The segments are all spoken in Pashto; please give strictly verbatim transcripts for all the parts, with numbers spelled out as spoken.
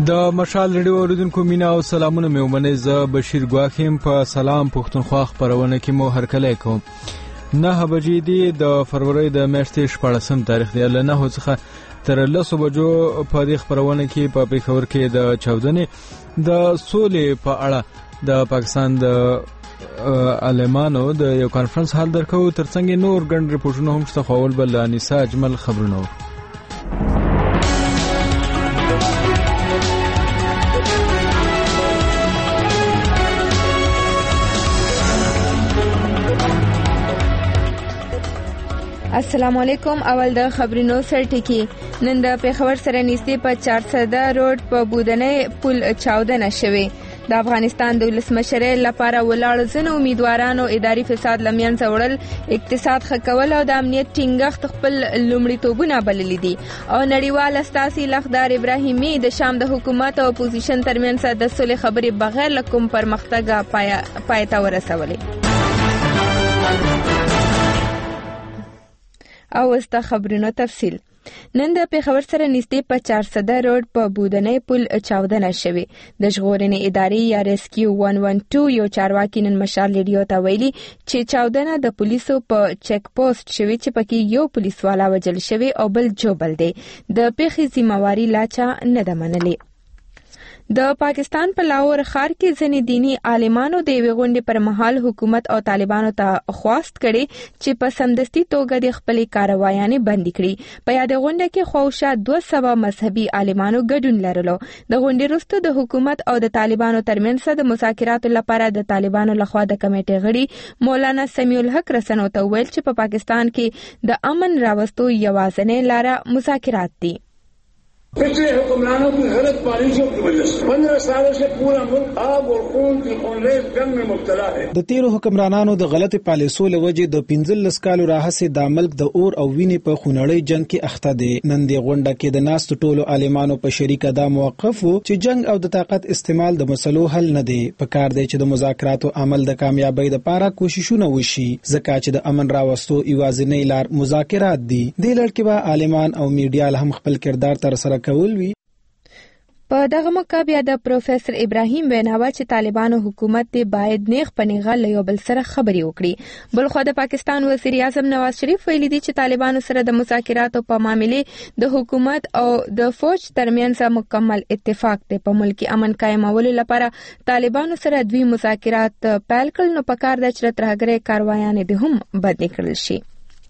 د مشال ریډیو اوریدونکو مینا او سلامونه مې ومنئ. زه بشیر ګواخیم په سلام پښتونخوا خپرونه کې مو هرکلی کوم. نه بجې دي د فروری د میاشتې شپاړسم تاریخ دی. له نهو څخه تر لسو بجو په دې خپرونه کې په پېښور کې د چاودنې د سولې په اړه د پاکستان د عالمانو د یو کانفرنس حال درکو. ترڅنګ نور ګڼ ریپورټونه هم شته، خو اول به له انیسا اجمل خبرونه. السلام علیکم. اول د خبرونو سرټکی. نن د پیښور سره نږدې په چار سده روډ په بودنۍ پل چاودنه شوې. د افغانستان د ولسمشرۍ لپاره ولاړ ځینو امیدوارانو اداري فساد له منځه وړل، اقتصاد ښه کول او د امنیت ټینګښت خپل لومړیتوبونه بللي دي. او نړیوال استازي لخدار ابراهیمي د شام د حکومت او اپوزیشن ترمنځ د صلح خبرې بغیر له کوم پرمختګ پای پای ته ورسولې. او استا خبرونو تفصیل. نن د پیښور سره نږدې په چار سده روډ په بودنۍ پل چاودنه شوې. د ژغورنې ادارې یا ریسکیو ون ون ټو یو چارواکي نن مشال ریډیو ته ویلي چې چاودنه د پولیسو په چیک پوسټ شوې چې پکې یو پولیسوالا وژل شوی او بل جوبل دی. د پیښې ذمہواری لا چا نه ده منلې. د پاکستان په لاهور ښار کې ځینې دینی عالمانو د یوې غونډې پر مهال حکومت او طالبانو ته خواست کړي چې په سمدستي توګه د خپلې کاروایانې بندي کړي. په یاد غونډه کې خواوشا دوه سوه مذهبي عالمانو ګډون لرلو. د غونډې وروسته د حکومت او د طالبانو ترمنځ د مذاکراتو لپاره د طالبانو لخوا د کمیټې غړي مولانا سمیع الحق رسنو ته ویل چې په پاکستان کې د امن راوستو یوازینۍ لاره مذاکرات دي. पिछले हुक्मरानों की गलत पॉलिसियों की वजह से पंद्रह सालों से पूरा मुल्क आग और खून की खूनरेज जंग में मुब्तला है. د تیرو حکمرانانو د غلط پالیسو لوجې د پنځلس کالو راهیسې د ملک د اور او وینې په خونړۍ جنگ کې اخته دي. نن د غونډه کې د ناستو ټولو عالمانو په شریکه دا موقف وو چې جنگ او د طاقت استعمال د مسلو حل نه دی. په کار دی چې د مذاکراتو عمل د کامیابی لپاره کوششونه وشي، ځکه چې د امن راوستو یوازینۍ لار مذاکرات دي. د لړ کې به عالمان او میډیا هم خپل کردار تر سره کول وی. په دغه موقع بیا د پروفیسور ابراهیم ویناوه چې طالبانو حکومت دی باید نیغ په نیغه له یو بل سره خبرې وکړي. بلخو د پاکستان وزیر اعظم نواز شریف ویلي دی چې طالبانو سره د مذاکراتو په معاملې د حکومت او د فوج ترمنځ مکمل اتفاق دی. په ملکی امن قائمولو لپاره طالبانو سره دوی مذاکرات پیل کړل، نو پکار د چې ترهګرۍ کاروایانې د هم بدې کړل شي.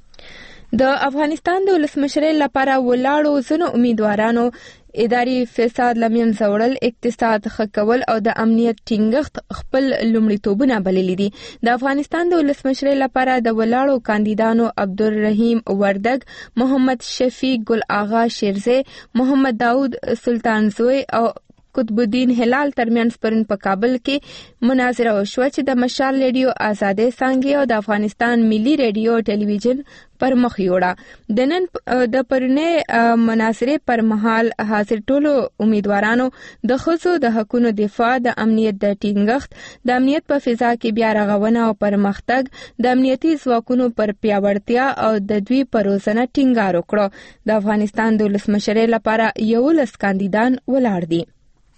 د افغانستان د ولسمشرۍ لپاره ولاړو ځینو امیدوارانو اداري فساد له منځه وړل، اقتصاد ښه کول او د امنیت ټینګښت خپل لومړیتوبونه بللي دي. د افغانستان د ولسمشرۍ لپاره د ولاړو کاندیدانو عبدالرحیم وردګ، محمد شفیع ګل آغا شیرزی، محمد داود سلطانزوی او قطب الدین هلال ترمنځ پرون په کابل کې مناظره وشوه چې د مشال ریډیو آزادۍ څانګې او د افغانستان ملي ریډیو ټلویزیون پر مخ یوړه. د نن د پرونی مناظرې پر مهال حاضر ټولو امیدوارانو د ښځو د حقونو دفاع، د امنیت د ټینګښت، د امنیت په فضا کې بیا رغونه او پرمختګ، د امنیتي ځواکونو پر پیاوړتیا او د دوی پر روزنه ټینګار وکړو. د افغانستان د ولسمشرۍ لپاره یولس کاندیدان ولاړ دي.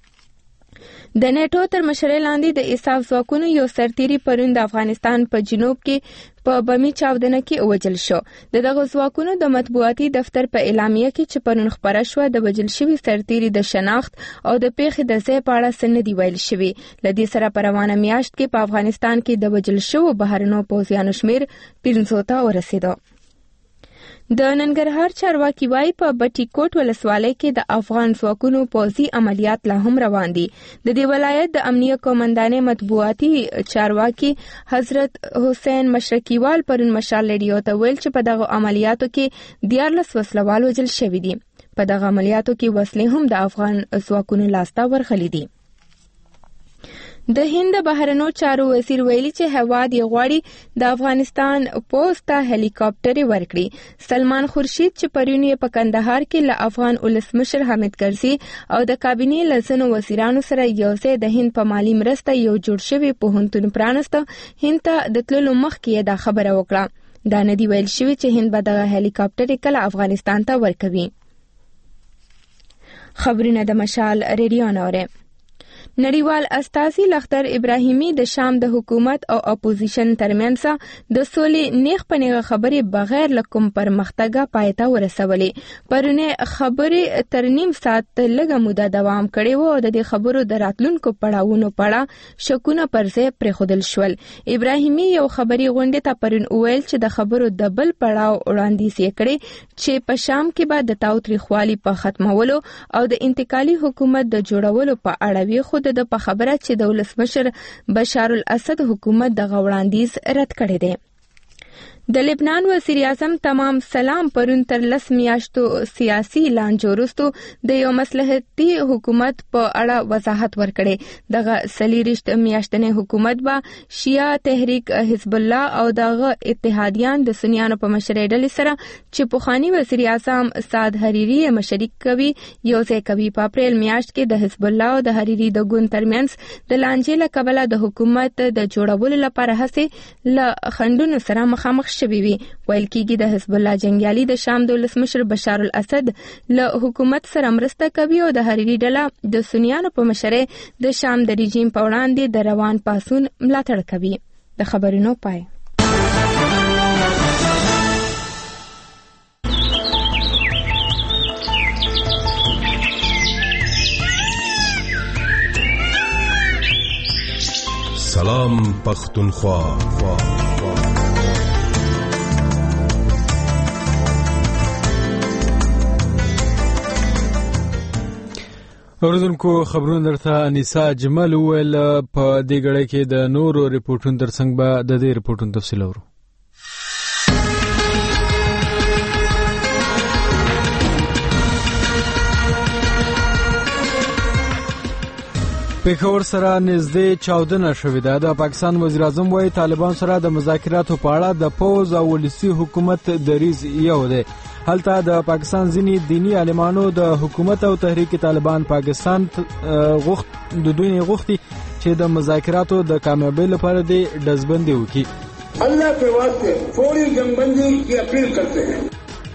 د نیټو تر مشرۍ لاندې د ایساف ځواکونو یو سرتیری پرون د افغانستان په جنوب کې په بمي چاودنه کې وژل شو. د دغه ځواکونو د مطبوعاتي دفتر په اعلامیه کې چې پرون خبره شوه د وژل شوي سرتیری د شناخت او د پیښې د ځای په اړه څه نه دي ویل شوي. له دې سره په روانه میاشت کې په افغانستان کې د وژل شوو بهرنیو پوځیانو شمېر پنځو ته ورسېده. د ننګرهار چارواکي وايي په بټي کوټ ولسوالۍ کې د افغان ځواکونو پوځي عملیات لا هم روان دي. د دې ولایت د امنیه قومندانې مطبوعاتي چارواکي حضرت حسین مشرقیوال پرون مشال ریډیو ته ویل چې په دغه عملیاتو کې دیارلس وسلوال وژل شوي دي. په دغه عملیاتو کې وسلې هم د افغان ځواکونو لاسته ورغلي دي. د هند بهرنیو چارو وزیر ویلي چې هواد یې غواړي د افغانستان پوځ ته هلیکاپټرې ورکړي. سلمان خورشید چې پرون یې په کندهار کې له افغان ولسمشر حامد کرزي او د کابینې له ځینو وزیرانو سره یوځای د هند په مالي مرسته یو جوړ شوی پوهنتون پرانسته، هند ته د تللو مخکې یې دا خبره وکړه. دا نه دی ویل شوی چې هند به دغه هلیکاپټرې کله افغانستان ته ورکوي. خبرونه د مشال ریډیو نوره. نړیوال استازي لختر ابراهیمی د شام د حکومت او اپوزیشن ترمنځ د سولې نیغ پنیغه خبرې بغیر لکم پرمختګه پایته ورسولې. پرونه خبرې تر نیم ساعت لږه موده دوام کړې و او د دې خبرو د راتلونکو پړاوونو پړه شکونه پر ځای پرېښودل شول. ابراهیمی یو خبري غونډې ته پرون وویل چې د خبرو د بل پړاو وړاندیز یې کړی چې په شام کې به د تاوتریخوالي په ختمولو او د انتقالي حکومت د جوړولو په اړه وي. خو د په خبره چې د ولسمشر بشار الاسد حکومت د غوړاندیز رد کړی دی. د لبنان وزیر اعظم تمام سلام پرون تر لس میاشتو سیاسي لانجو وروسته د یو مصلحتي حکومت په اړه وضاحت ورکړي. دغه څلېرویشت میاشتنی حکومت به شیعه تحریک حزب الله او دغه اتحادیان د سنیانو په مشرۍ ډلې سره چې پخوانی وزیر اعظم سعد حریری مشري کوي یو ځای کوي. په اپریل میاشت کې د حزب الله او د حریری د ګوند ترمنځ د لانجې له کبله د حکومت د جوړولو لپاره هڅې له خنډونو سره مخامخ شوي وي. ویل کېږي د حزب الله جنګیالي د شام د ولسمشر بشار الاسد له حکومت سره مرسته کوي او د حریری ډله د سنیانو په مشرۍ د شام د رژیم په وړاندې د روان پاڅون ملاتړ کوي. د خبرونو پای. سلام پختونخوا. اوریدونکو خبرونه درته انیسا جمل ویل. په دې غړې کې د نورو ریپورتونو ترڅنګ به د دې ریپورتونو تفصیل اورو. پیښور سره نږدې چاودنه شوې ده. د پاکستان وزیر اعظم وايي طالبان سره د مذاکراتو په اړه د پوز او ولسي حکومت دریځ یو دی. هلته د پاکستان ځینې دینی عالمانو د حکومت او تحریک طالبان پاکستان غوښت د دوی غوښتي چې د مذاکراتو د کامیابی لپاره د ډزبندي وکړي. الله کے واسطے فوری جنگبندی کی اپیل کرتے ہیں.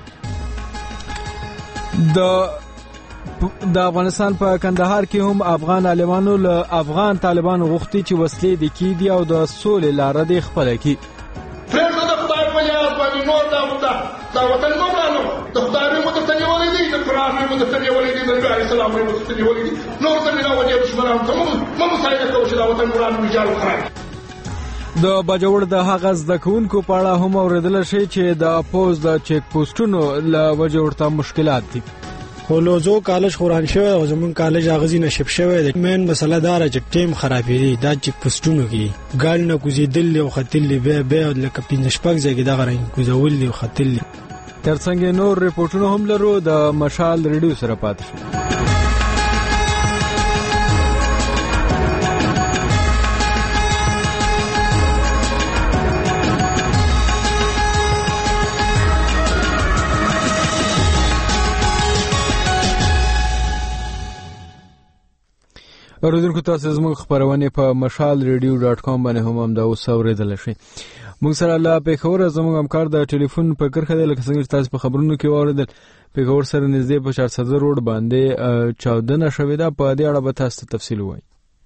د د افغانستان په کندهار کې هم افغان عالمانو له افغان طالبانو غوښتي چې وسلې د کیدي او د سولې لاره د خپل کی. پرېږده د خدای په یاد باندې نور دا وتا دا وطن مولانو د خدای مو ته نیولې دي د قرآن مو ته نیولې دي د نبی عليه السلام مو ته نیولې دي نور ته نه وځي دشمنان ته مو مسایده کوي چې دا وطن قرآن ویجاړ کړی. د باجوړ د هغه زده کوونکو په اړه هم اوریدل شي چې د پوز د چیک پوسټونو له وجه ورته مشکلات دي. هولوزو کالج خوران شوی او زمون کالج اغازي نشپ شوی د مین مسله دار چې ټیم خرابېږي دا چې پوسټونو کې ګال نه کوزیدل او خطل به به لکه پینځ شپږ ځای دا غره کوزول او خطل. ترڅنګ نور ریپورتونه هم لرو. د مشال ریډیو سره پاتې شو. اوریدونکو تاسو زموږ خبرونه په مشال ریډیو ډاټ کام باندې هم هم دا اوس اوریدل شي. موږ سره لا پیښور زموږ همکار د ټلیفون په کرخه د لکه څنګه تاسو په خبرونو کې اوریدل پیښور سره نږدې په چار صدر روډ باندې چاودنه شوې ده. په دې اړه به تاسو تفصیل وایي.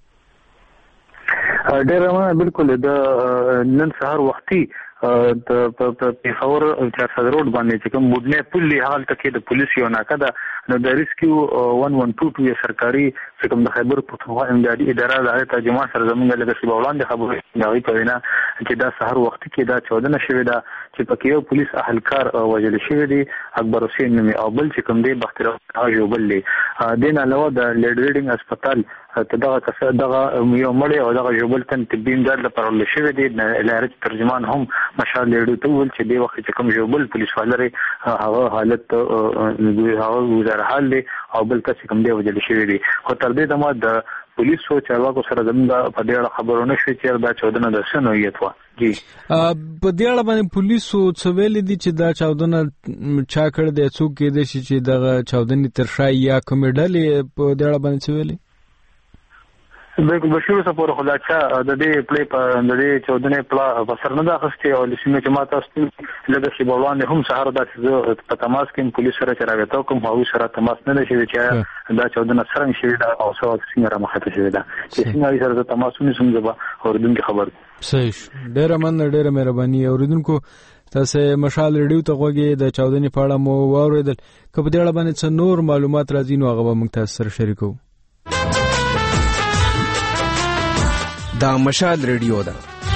ډېر ما بالکل د نن سهار وختي د پیښور چار صدر روډ باندې چې کوم مدنه پل حال تکي د پولیس یو ناکده نو د ریسکیو ون ون ټو ټو سرکاري چې کوم د خیبر پختونخوا امدادي اداره د ترجمه سره زمونږ له شی وړاندې خبرې نوي کوي چې دا سحر وخت کې دا چاودنه شوې ده چې پکې یو پولیس اهلکار وژل شوی دی اکبر حسین نومي او بل چې کوم دی بختیار راجو بل دی. دین علاوه د لیډ ریډینګ هسپتال ته دغه کس دغه یو مړی او دغه جوبل تن طبي امداد لپاره ول شوی دی. لارج ترجمان هم مشال لیډو ته ول چې دی وخت چې کوم جوبل پولیس والره هغه حالت هغه وزیر حال دی او بل کس کوم دی وژل شوی دی. خو تر دې دمه د پولیسو چارواکو سره زموږ په دې اړه خبرونه شوې چې دا چاودنه د شنویت و. جی په دې اړه باندې پولیسو څه ویل دي چې دا چاودنه چا کړ دی څوک کې دي چې دا چاودنې تر شای یا کوم ډلې په دې اړه باندې څه ویلي؟ بالکل بشیر سپور خلاصه د دې پلی په د دې چودنې پلا په سر نه داخسته او لسمه جماعت استل لږ شي بوان هم سهار د په تماس کې پولیس سره چراغته کوم هاوی سره تماس نه شي چې دا چودنه سره شي دا او څو څنګه را مخته شي دا چې څنګه سره تماسونه سمجبا اوردونکو خبر صحیح ډیره من ډیره مهرباني اوردونکو تاسو مشال ریډیو ته غوږی د چودنې په اړه مو واوریدل کله په دې اړه باندې څه نور معلومات راځي نو هغه به موږ تاسو سره شریکو دا مشال ریډیو ده.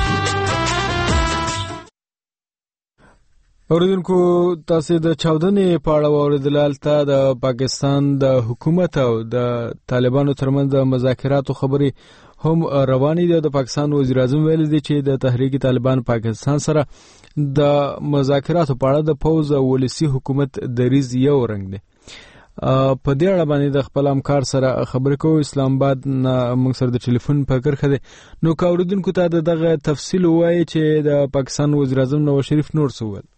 اوریدونکو تاسو د چاودنې په اړه واوریدل ته د پاکستان د حکومت او د طالبانو ترمنځ د مذاکراتو خبرې هم روانې دي. د پاکستان وزیر اعظم ویل دي چې د تحریک طالبان پاکستان سره د مذاکراتو په اړه د پوز او ولسی حکومت دریز یو رنګ دی. په دې اړه باندې د خپل همکار سره خبرې کوو. اسلام آباد موږ سره د ټلیفون په کرخه دی. نو کاوردونکو ته دغه تفصیل وایي چې د پاکستان وزیر اعظم نواز شریف نور څه وویل.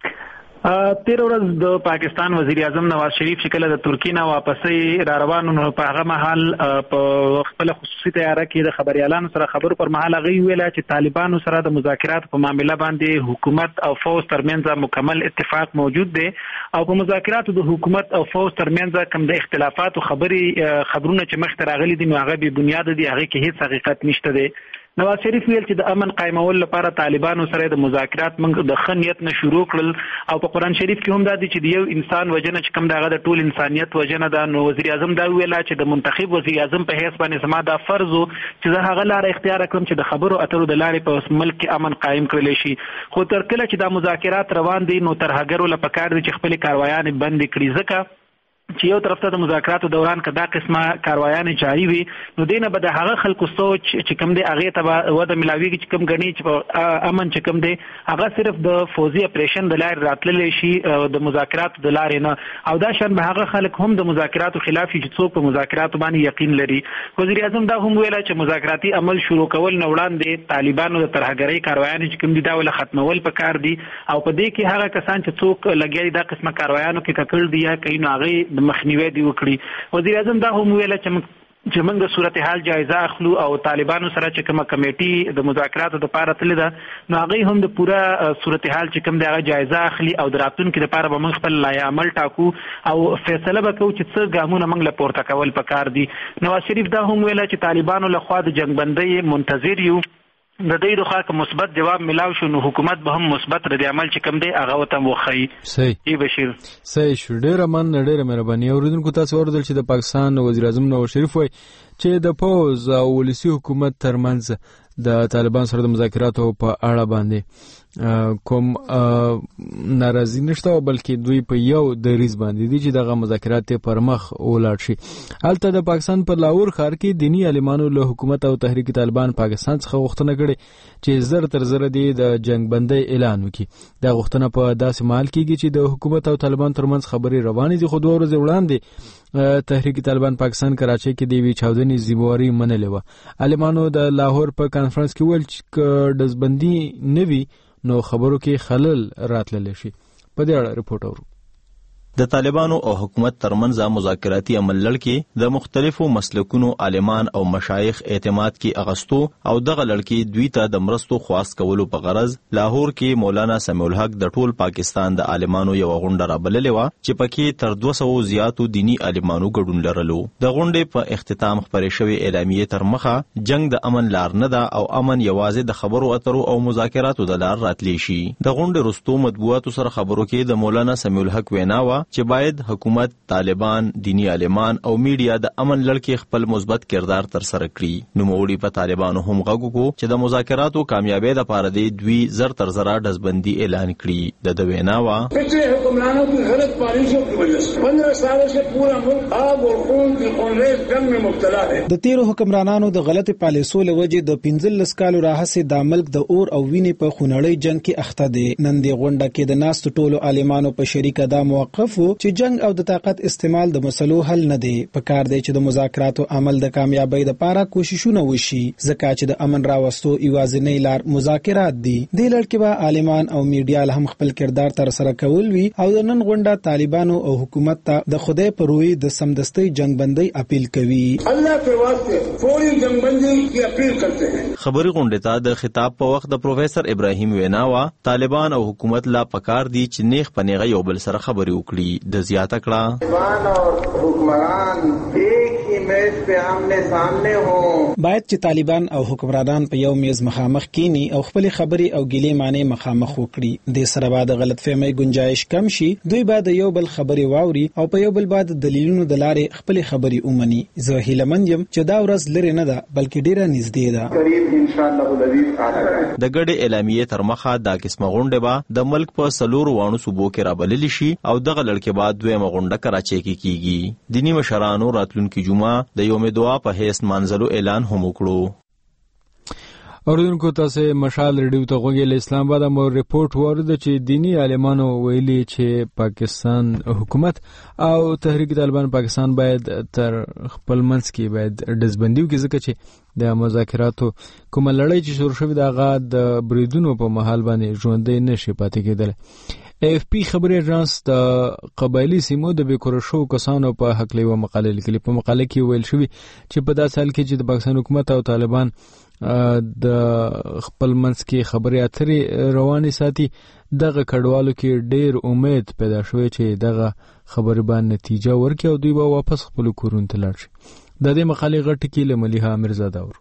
تیر ورځ د پاکستان وزیر اعظم نواز شریف چې کله د ترکیه نه واپسې را روانو نو په هغه مهال په خپل خصوصي تیاره کې د خبريالانو سره خبرو پر مهال هغه ویل چې طالبانو سره د مذاکرات په معاملې باندې حکومت او فوج ترمنځ مکمل اتفاق موجود دی او په مذاکراتو د حکومت او فوج ترمنځ کوم د اختلافات او خبري خبرونه چې مخ ته راغلي دي نو هغه به بنیاد دي هغه کې هیڅ حقیقت نشته دی. نواز شریف ویل چې د امن قائمول لپاره طالبانو سره د مذاکرات موږ د خنیت نه شروع کړل او په قران شریف کې هم دا دي چې د یو انسان وجنه چې کوم دغه د ټول انسانيت وجنه ده. نو وزیر اعظم دا ویل چې د منتخب وزیر اعظم په حیث باندې زما دا فرض و چې زه هغه لار اختیار کړم چې د خبرو اترو د لارې په ملک کې امن قائم کړل شي. خو تر کله چې دا مذاکرات روان دي نو تر هغه له پکار دي چې خپل کاروایان بند کړي ځکه چې یو طرف ته د مذاکراتو دوران کدا قسمه کاروایان جاری وي نو دینه به د هغه خلکو سوچ چې کوم دی هغه ته وده ملاویږي چې کوم غني چې امن چې کوم دی هغه صرف د فوزي اپریشن د لارې راتللی شي د مذاکراتو د لارې نه او دا شان به هغه خلک هم د مذاکراتو خلاف چې څوک په مذاکراتو باندې یقین لري. وزیر اعظم دا هم ویل چې مذاکراتي عمل شروع کول نه وړاندې طالبانو د ترهګرۍ کاروایان چې کوم دي دا ول ختمول پکار دي او په دې کې هغه کسان چې څوک لګیاري دا قسمه کاروایانو کې ککړ دي یا کین هغه د مخنیوي دی وکړي. وزیر اعظم دا هم ویل چې چې موږ د صورتحال جایزه اخلو او طالبانو سره چې کومه کمیټي د مذاکراتو لپاره تللی ده نو هغه هم د پوره صورتحال چې کوم دغه جایزه اخلي او د راتلونکي لپاره به موږ خپل لایحه عمل ټاکو او فیصله وکړو چې څه ګامونه موږ له پورته کول پکار دي. نواز شریف دا هم ویل چې طالبانو له خوا د جنگ بندۍ منتظر یو د دې د خاص مثبت جواب ملاو شو نو حکومت به هم مثبت رد عمل چې کوم دی هغه وته وخی. صحیح ای بشیر صحیح شو. ډیره من ډیره مهرباني. اوریدونکو تاسو اوریدل چې د پاکستان وزیر اعظم نواز شریف وایي چې د پوز او ولسی حکومت ترمنځ د طالبان سره د مذاکراتو په اړه باندې کوم ناراضي نشته بلکې دوی په یو دریز باندې دي چې دغه مذاکرات پر مخ ولاړ شي. هلته د پاکستان په لاهور ښار کې دینی عالمانو له حکومت او تحریک طالبان پاکستان څخه غوښتنه کړې چې زر تر زر دی د جنگ بندۍ اعلان وکړي. دا غوښتنه په داسې مهال کېږي چې د حکومت او طالبان ترمنځ خبرې روانې دي. خو دوه ورځې وړاندې تحریک طالبان پاکستان کراچۍ کې د یوې چاودنې ذمہواري منلې وه. عالمانو د لاهور په کانفرنس کې ویل چې ډزبندي نه وي نو خبرو کې خلل راتللی شي. په دې اړه ریپورت اورو. د طالبانو او حکومت ترمنځ مذاکراتي عمل لړ د مختلفو مسلکونو عالمان او مشایخ اعتماد کې اغستو او دغه لړ دوی ته د مرستو خواست کولو په غرض لاهور کې مولانا سمیع الحق د ټول پاکستان د عالمانو یو غونډه رابللې و چې پکې تر دوه سوه زیاتو دینی عالمانو ګډون لرلو. د غونډې په اختتام خبرې شوې اعلامیې تر مخه جنگ د امن لار نه ده او امن یوازې د خبرو اترو او مذاکراتو د لار راتلی شي. د غونډې وروسته مطبوعاتو سره خبرو کې د مولانا سمیع الحق وینا و چې باید حکومت، طالبان، دینی عالمان او میډیا د امن لړ کې خپل مثبت کردار تر سره کړي. نوموړي په طالبانو هم غږ وکړو چې د مذاکراتو کامیابی لپاره دی دوی زر تر زره ډزبندي اعلان کړي. د د وینا وا پچھلے حکمرانوں کی غلط پالیسیوں کی وجہ سے پندرہ سالوں سے پورا ملک آگ اور خون کی خونریز جنگ میں مبتلا ہے. د تیرو حکمرانانو د غلط پالیسو لوجه د پنځلس کالو راهسې د ملک د اور او وینې په خونړۍ جنگ کې اخته دي. نن دی غونډه کې د ناست ټولو عالمانو په شریکه دا موقف وو چې جنگ او د طاقت استعمال د مسلو حل نه دی. پکار دی چې د مذاکراتو عمل د کامیابی لپاره کوششونه وشي ځکه چې د امن راوستو یوازینی لار مذاکرات دي. د لړ کې به عالمان او میډیا هم خپل کردار تر سره کول وی او د نن غونډه طالبانو او حکومت ته د خدای پر روی د سمدستي جنگ بندي اپیل کوي. الله کے واسطے فوری جنگ بندی کی اپیل کرتے ہیں. خبري غونډه ته د خطاب په وخت د پروفیسور ابراهیم ویناوا طالبان او حکومت لا پکار دي چې نیغ پنیغه یو بل سره خبري وکړي. د زیاته کړه طالبان او حکمران ایک ہی میز پہ آمنے سامنے ہوں. باید چې طالبان او حکمرانان په یو میز مخامخ کینی او خپل خبري او ګیلې معنی مخامخ وکړي. د سره بعد غلط فهمي گنجائش کم شي. دوی بعد یو بل خبري واوري او په یو بل بعد دلیلونو د لارې خپل خبري اومني. زه هیلمن یم چې دا ورځ لري نه ده بلکې ډیره نږدې ده. قریب ان شاء الله العزیز راځي. د ګډې اعلامیې تر مخه دا قسمه غونډه به د ملک په سلور وانو صوبو کې رابلل شي او دغه لړ کې بعد دویمه غونډه کراچۍ کې کیږي. دینی مشرانو راتلونکي جمعه د یوم دعا په هیڅ منځلو اعلان هم وکړو. اوردونکو تاسو مشال ریډیو ته غوږی له اسلام آباد مو ریپورت ورده چې دینی عالمانو ویلي چې پاکستان حکومت او تحریک طالبان پاکستان باید تر خپل منځ کې باید دزبندیو کې ځکه چې د مذاکراتو کومه لړۍ چې شروع شوې ده هغه د بریدونو په محل باندې ژوندۍ نشي پاتې کېدل. اف پی خبري اژانس د قبایلی سیمو د بیکورشو کسانو په حق لیوه مقاله لیکلي. په مقاله کې ویل شوی چې په داسې حال کې چې د پاکستان حکومت او طالبان د خپل منځ کې خبرې اترې روانې ساتي دغه کډوالو کې ډېر امید پیدا شوی چې دغه خبرې باندې نتیجه ورکړي او دوی به واپس خپل کورونو ته لاړ شي. د دې مقالې غټ کې له ملیحه امیرزاده ور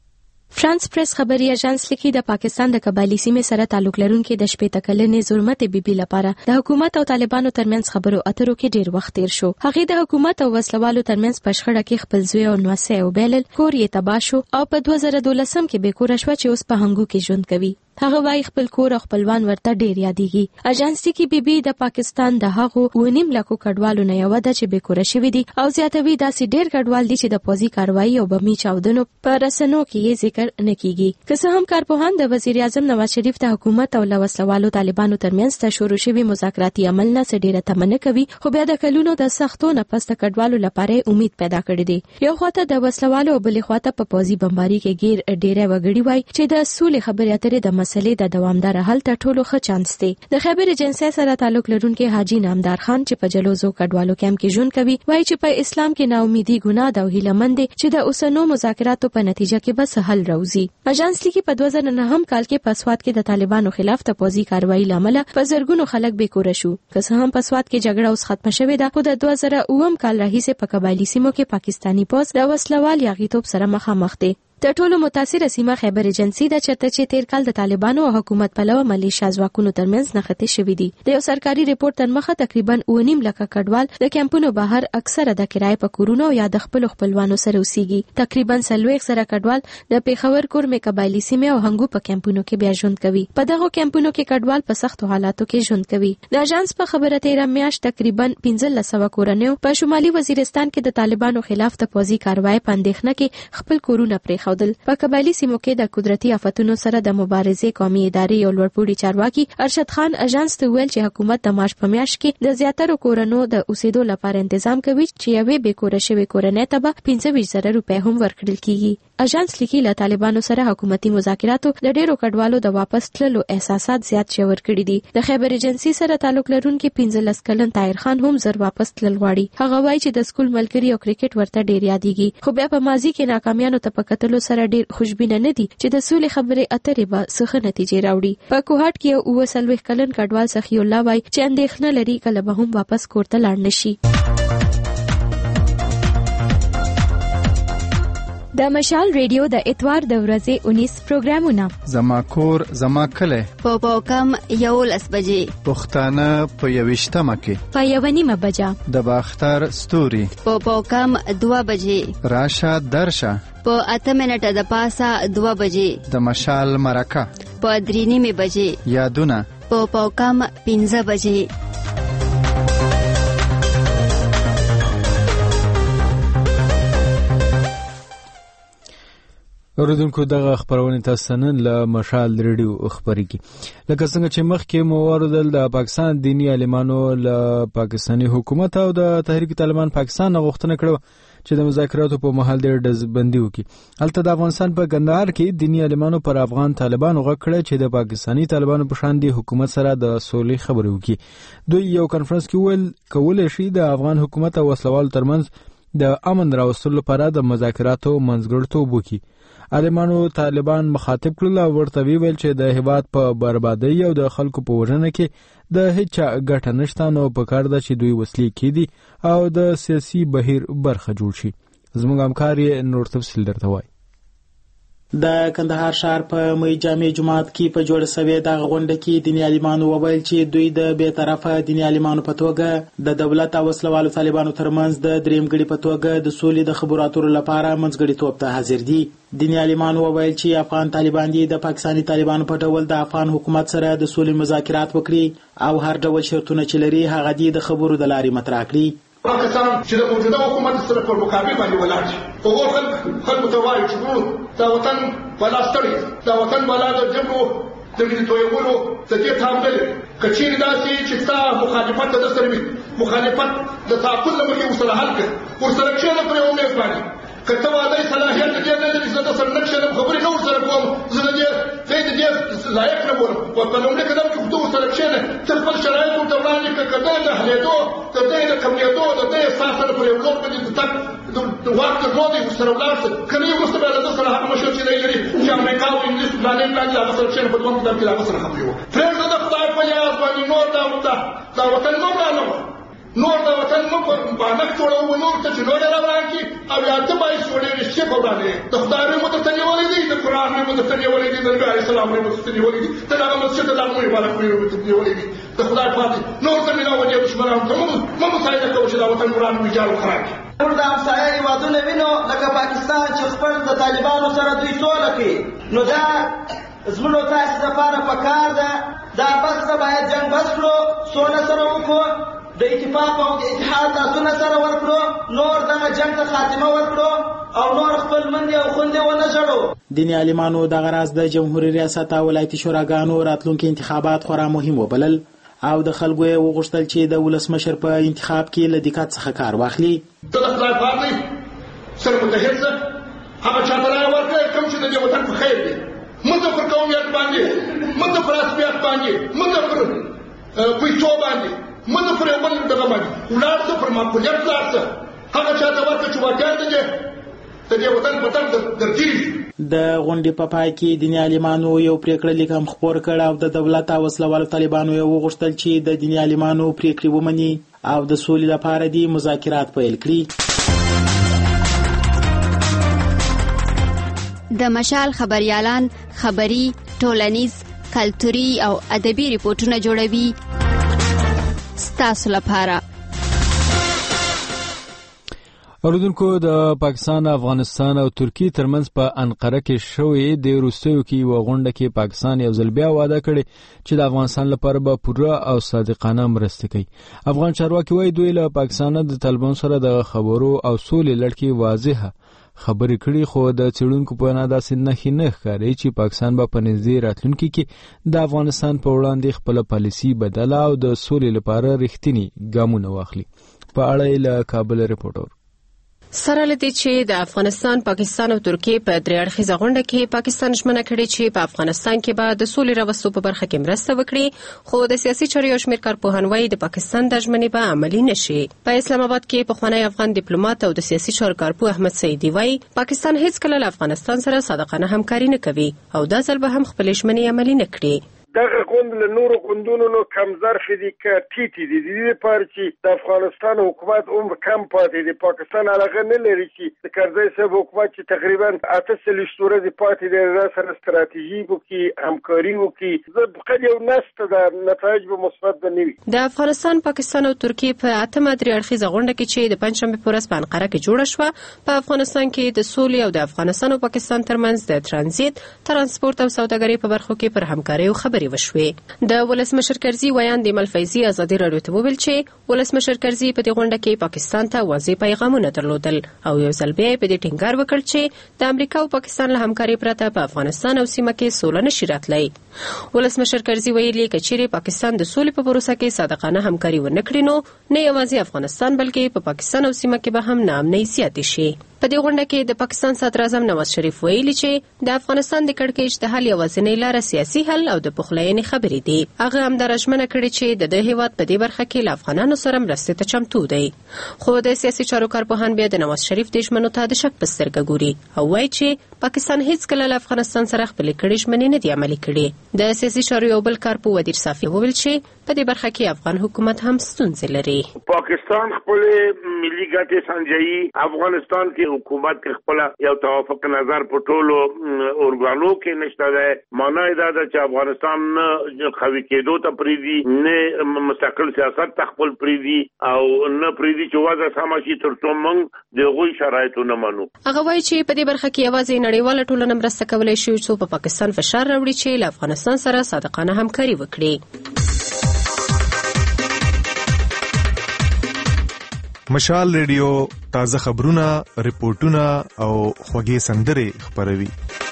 فرانس پریس خبري اژانس لیکي د پاکستان د قبایلی سیمې سره تعلق لرونکي د شپې تکلنې ظلمت بیبي لپاره د حکومت او طالبانو ترمنځ خبرو اترو کې ډیر وخت تیر شو. هغه د حکومت او وسلوالو ترمنځ په شخړه کې خپل زوی او نوسه او بیلل کور یې تباه شو او په دوه زره دولسم کې به کور شو چې اوس په هنګو کې ژوند کوي. هغه وايي خپل کور او خپلوان ورته ډیر یادېږي. اژانس لیکي بیبي د پاکستان د هغو ونیم لکو کډوالو نه یو ده چې به کور شوی دي او زیاتوي داسې ډیر کډوال دي چې د پوزي کاروایی او بمی چاودنو په رسنو کې ذکر نه کیږي. که څه هم کارپوهان د وزیر اعظم نواز شریف ته حکومت او لوسلوالو طالبانو ترمنځ ته شروع شوی مذاکراتي عمل نه ډیره تمنه کوي خو بیا د کلونو د سختو نه پس د کډوالو لپاره امید پیدا کړی دی. یو خواته د وسلوالو او بلې خواته په پوزي بمباري کې غیر ډیره وګړي وای چې د سولې خبرې اترې د مسلې د دوامدار حل ته ټولو ښه چانس دی. د خبر ایجنسی سره تعلق لرونکي حاجی نامدار خان چې په جلوزو کډوالو کیمپ کې ژوند کوي وایي چې په اسلام کې ناامیدي ګناه ده او هیله مند دي چې د اوسنو مذاکراتو په نتیجه کې به حل راوځي. اژانس لیکي په دوه زره نهم کال کې په سوات کې د طالبانو خلاف د پوزي کاروایی لامل په زرګونو خلک بې کوره شو. که څه هم په سوات کې جګړه اوس ختمه شوې ده خو د دوه زره اووم کال راهیسې په قبایلی سیمو کې پاکستانی پوز د وسلوال یاغیتوب سره مخامخ دي. د ټولو متاثره سیمه خیبر ایجنسی د چرته چې تیر کال د طالبانو او حکومت پلوه ملیشیا ځواکونو ترمنځ نښتې شوې دي. د یو سرکاري ریپورت تر مخه تقریبا نیم لکه کډوال د کیمپونو بهر اکثره د کرای په کورونو یا د خپل خپلوانو سره اوسېږي. تقریبا څلوېښت زره کډوال د پیښور کورمې قبایلی سیمې او هنګو په کیمپونو کې بیا ژوند کوي. په دغه کیمپونو کې کډوال په سختو حالاتو کې ژوند کوي. د اژانس په خبره تیر میاشت تقریبا پنځلس سوه کورنیو په شمالي وزیرستان کې د طالبانو خلاف د پوزي کاروایی په اندېښنه کې خپل کورونه پرېښودل. په قبایلی سیمو کې د قدرتي آفتونو سره د مبارزې قومي ادارې یو لوړپوړي چارواکي ارشد خان اژانس ته ویل چې حکومت د مارچ په میاشت کې د زیاترو کورونو د اوسېدو لپاره تنظیم کوي چې یوې بې کوره شوې کورنۍ ته به پنځه ویشت زره روپۍ هم ورکړل کیږي. اژانس لیکي له طالبانو سره حکومتي مذاکراتو د ډیرو کډوالو د واپس تللو احساسات زیات ژور کړي دي. د خیبر ایجنسی سره تعلق لرونکي پنځلس کلن طاهر خان هم زر واپس تلل غواړي. هغه وایي چې د سکول ملګري او کرکټ ورته ډیر یادېږي خو بیا په ماضي کې ناکامیانو ته په کتلو سره ډیر خوشبینه نه دي چې د سولې خبرې اترې به څه نتیجې راوړي. په کوهاټ کې یو اووه څلوېښت کلن کډوال سخي الله وایي چې اندېښنه لري کله به هم واپس کور ته لاړ نشي. د مشال ریډیو د اتوار د ورځې اونیس پروګرامونه زما کور زما کلی په پاوکم یولس بجې پښتانه په یویشتمه کې په یوه نیمه بجه د باختر ستوري په پاوکم دوه بجې راشه درشه په اته منټه د پاسه دوه بجې د مشال مرکه په درې نیمې بجې یادونه په پاوکم پنځه بجې. اوریدونکو دغه خبرونه تاسو نن له مشال ریډیو خبريږي. لکه څنګه چې مخکې مو واردل د پاکستان دینی عالمانو له پاکستاني حکومت او د تحریک طالبان پاکستان غوښتنه کړو چې د مذاکراتو په مهال د ډزبندي وکړي. البته د افغانستان په ګندهار کې دینی عالمانو پر افغان طالبانو غږ کړی چې د پاکستاني طالبانو په شان د حکومت سره د سولې خبرې وکړي. دوی یو کانفرنس کې ویل کولای شي د افغان حکومت او وسلوال ترمنځ د امن راوستلو لپاره د مذاکراتو منځګړیتوب وکړي. عالمانو طالبان مخاطب کړل او ورته ویل چې د هیواد په بربادۍ او د خلکو په وژنه کې د هیڅ ګټه نشته، نو په کار ده چې دوی وسلې کړي او د سیاسي بهیر برخه جوړ شي. زموږ همکار یې نور تفصیل درته وایي. د کندهار ښار په مې جامع جماعت کې په جوړ شوې د غونډه کې دیني عالمانو وویل چې دوی د بې طرفه دیني عالمانو په توګه د دولت او وسلوالو طالبانو ترمنځ د دریم ګړي په توګه د سولې د خبرو اترو لپاره منځګړیتوب ته حاضر دي. دیني عالمانو وویل چې افغان طالبان دي د پاکستاني طالبانو په ډول د افغان حکومت سره د سولې مذاکرات وکړي او هر ډول شرطونه چې لري هغه دي د خبرو د لارې مطرح کړي. پاکستان چې د موجوده حکومت سره پر مقابل باندې ولاړ شي او خلک خلکو ته وایي چې دا وطن بلا ستړی، دا وطن بلا د جګړو د وینې تویولو د دې تامل کچېرې داسې چې ستا مخالفت د سره وي، مخالفت د تعقل له مخې ورسره حل کړه، ورسره کښېنه پرې امید باندې که ته واده صلاحیت د دې نه لري زه د سره نه کښېنم، خبرې نه ورسره کوم، زه د دې دی د دې لایق نه بولم. په لومړي قدم کې ته ورسره کښېنه، ته خپل شرایط ورته وړاندې کړه، که دی د حلېدو د دی د کمېدو د دی ستا سره پر یو لور باندې د تګ د واک درلود دی ورسره ولاړ شه، که نه یې وروسته بیا له ده سره هغه مشر چې دی لري چې امریکا او انګلیس فلانې فلانې هغه سره کښېنه په دویم قدم کې د هغه سره خبرې وکړه. پرېږده د خدای په یاد باندې نور دا وطن مه ورانوه، نور د وطن مه بانک جوړوو نور ته چې نور یې راوران کړي او یا ته باید سوړې رشتې په وړاندې د خدای مې مو درته نیولی دی، د قرآن مې مو درته نیولی دی، د نبي علیه السلام مې مو درته نیولی دی، د دغه مسجد د هغه عبادت مې مو درته نیولی دی. د خدای پاتې نور ته مې دا وجې دشمنانو ته مه مساعده کوو چې دا وطن وران ویجاړ او خراب کړي. موږ د همسایه هېوادونه وینو لکه پاکستان چې خپل د طالبانو سره دوی سوله کوي، نو دا زموږ تاسې لپاره پکار ده دا بس ده باید جنګ بس کړو، سوله سره وکړو، د اتفاق او د اتحاد لاسونه سره ورکړو، نور دغه جنګ ته خاتمه ورکړو او نور خپل مندې او خوندې ونه ژړو. دیني عالمانو دغه راز د جمهوریت ریاست او ولایتي شوراګانو راتلونکي انتخابات خورا مهم وبلل او د خلکو یې وغوښتل چې د ولسمشر په انتخاب کې له دقت څخه کار واخلي. ته د خدای پاک سره متحد شه، هغه چاته رایه ورکړه کوم چې د دې وطن په خیر دی، مه ته پر قومیت باندې، مه ته پر عصبیت باندې، مه ته پر پیسو باندې، مه ته پر یو بل دغه باندې ولاړ شه، پر معقولیت ولاړ شه، هغه چاته ورکړه چې واقعا د دې د دې وطن په تګ درځېږي. د غونډې په پای کې دیني عالمانو یو پریکړه لیک هم خپور کړ او د دولت او وسلوالو طالبانو یې وغوښتل چې د دیني عالمانو پریکړې ومني او د سولې لپاره دې مذاکرات پیل کړي. د مشال خبريالان خبري، ټولنیز، کلتوري او ادبي ریپورتونه جوړوي ستاسو لپاره. اوریدونکو د پاکستان، افغانستان او ترکیه ترمنځ په انقره کې شوې د روسیو کې یو غونډه کې پاکستان یو ځل بیا وعده کړې چې د افغانستان لپاره به پوره او صادقانه مرسته کوي. افغان چارواکي وایي دوی له پاکستان د طالبانو سره د خبرو او سولې لړ کې واضحه خبرې کړي، خو د څېړونکو په وینا داسې نښې نه ښکاري چې پاکستان به په نږدې راتلونکي کې د افغانستان په وړاندې خپله پالیسي بدله او د سولې لپاره رښتینی ګامونه واخلي. په اړه یې له کابل ریپورټر سره لدی چې د افغانستان، پاکستان او ترکیه په درې اړخیزه غونډه کې پاکستان ژمنه کړې چې په افغانستان کې به د سولې راوستلو په برخه کې مرسته وکړي، خو د سیاسي چارو یو شمېر کارپوهان وایي د پاکستان د ژمنې به عملي نشي. په اسلام آباد کې پخوانی افغان ډیپلوماټ او د سیاسي چارو کارپوه احمد سعیدي وایي پاکستان هیڅ کله له افغانستان سره صادقانه همکاري نه کوي او دا ځل به هم خپلې ژمنې عملي نه کړي. دغه غوند له نورو غوندونو نو کم ظرف دي که ټیټي دي، د دې لپاره چې د افغانستان حکومت عمر کم پاتې دی. پاکستان علاقه نه لري چې د کرزي صاحب حکومت چې تقریبا اته څلوېښت ورځې پاتې دی را سره ستراتیژي وکړي، همکاري وکړي، زه فقط یو نسته د نتایج به مثبت به نه وي. د افغانستان، پاکستان او ترکیه په اتمه درې اړخیزه غونډه کې چې د پنجشنبې په ورځ په انقره کې جوړه شوه په افغانستان کې د سولې او د افغانستان او پاکستان ترمنځ د ترانزیت، ترانسپورت او سوداګرۍ په برخو کې پر همکارۍ خبرې خبري وشوې. د ولسمشر کرزي ویاند ایمل فیضي ازادي راډیو ته وویل چې ولسمشر کرزي په دې غونډه کې پاکستان ته واضح پیغامونه درلودل او یو ځل بیا په دې ټینګار وکړ چې د امریکا او پاکستان له همکارۍ پرته په افغانستان او سیمه کې سوله نشي راتلی. ولسمشر کرزي ویلي چې چیرې پاکستان د سولې په پروسه کې صادقانه همکاري ونه کړي نو نه یوازې افغانستان بلکې په پاکستان او سیمه کې به هم ناامنۍ زیاتې شي. په دې غونډه کې د پاکستان صدر اعظم نواز شریف ویلي چې د افغانستان د کړکېچ د حل یوازینۍ لاره سیاسي حل او د پخلاینې خبرې دي. هغه همدارا ژمنه کړې چې د دې هیواد په دې برخه کې له افغانانو سره مرستې ته چمتو دی. خو د سیاسي چارو کارپوهان بیا د نواز شریف د ژمنو ته د شک په سترګه ګوري او وایي چې پاکستان هیڅکله له افغانستان سره خپلې کړې ژمنې نه دي عملي کړې. د سیاسي چارو یو بل کارپو ودیر صافي وویل چې په دې برخه کې افغان حکومت هم ستونزې لري. پاکستان خپل ملي ګټې سنجي، افغانستان کې حکومت خپل یو توافق نظر په ټولو اورګانو کې نشته ده. معنا دا ده چې افغانستان نه خوي کېدو ته پریدي، نه مستقل سیاست ته خپل پریدي او نه پریدي چې وضع سم شي تر څو موږ د هغوی شرایطو نه منو. هغه وایي چې په دې برخه کې یوازې نړیواله ټولنه مرسته کولی شي چې په پاکستان فشار راوړي چې له افغانستان سره صادقانه همکاري وکړي. مشال ریډیو تازه خبرونه، ریپورتونه او خوږې سندرې خبروي.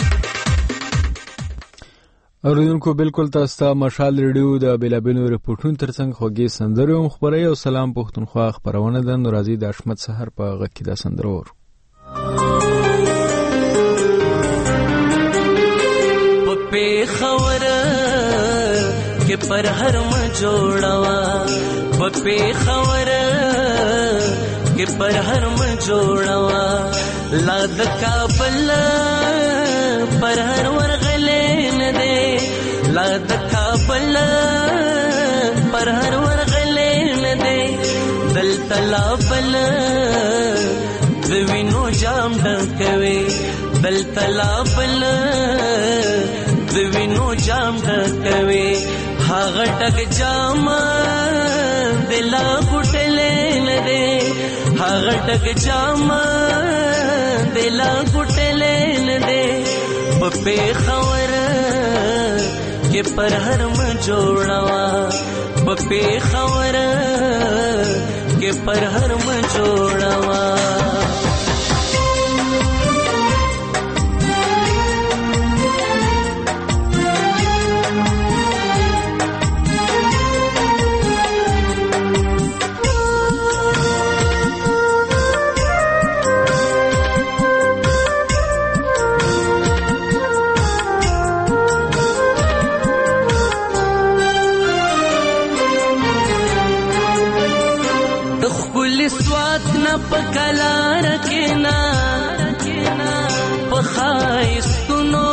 اوریدونکو بالکل تاسو ته مشال ریډیو د بیلابیلو ریپورتونو ترڅنګ خوږې سندرې هم خبروي او سلام پښتونخوا خبرونه ده. نو راځي د احمد سحر په غږ کې دا سندره ور په خبره کې پر هر م جوړوا په خبره کې پر هر م جوړوا لا د کابل پر هر ورغلې نه دې لا د کابل پر هر ورغلې نه دې دل تلا بل د وینو جام ډکوي دل تلا بل د وینو جام ډکوي هغه ټک جام دلا ګټلې نه دې هغه ټک جام دلا ګټلې نه دې په خبره کې پر هر م جوړوا په خبره کې پر هر م جوړوا. پکلار کینا پخایستونو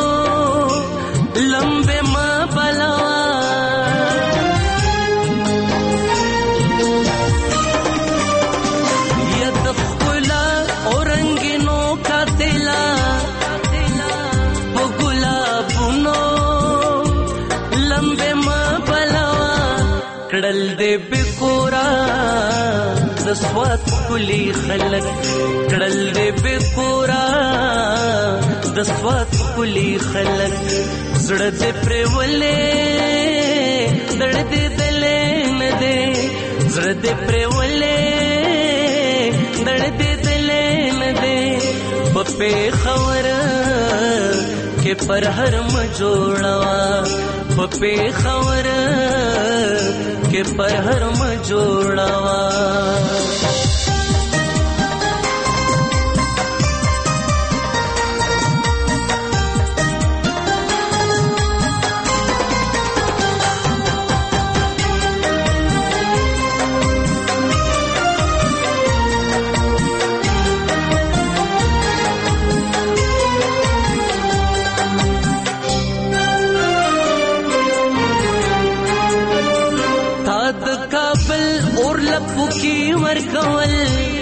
لمبه ما بلوا ید خلا اورنگینو کاتلا پګلابونو لمبه ما بلوا کړل دې بکورا د سوات کلی خلک کړل دې بکورا د سوات کلی خلک زړه دې پرولې دړ دې دلې نه دې زړه دې پرولې دړ دې دلې نه دې په خبره کې پر هر م جوړوا په خبره کې پر هر م جوړوا. کی ورکول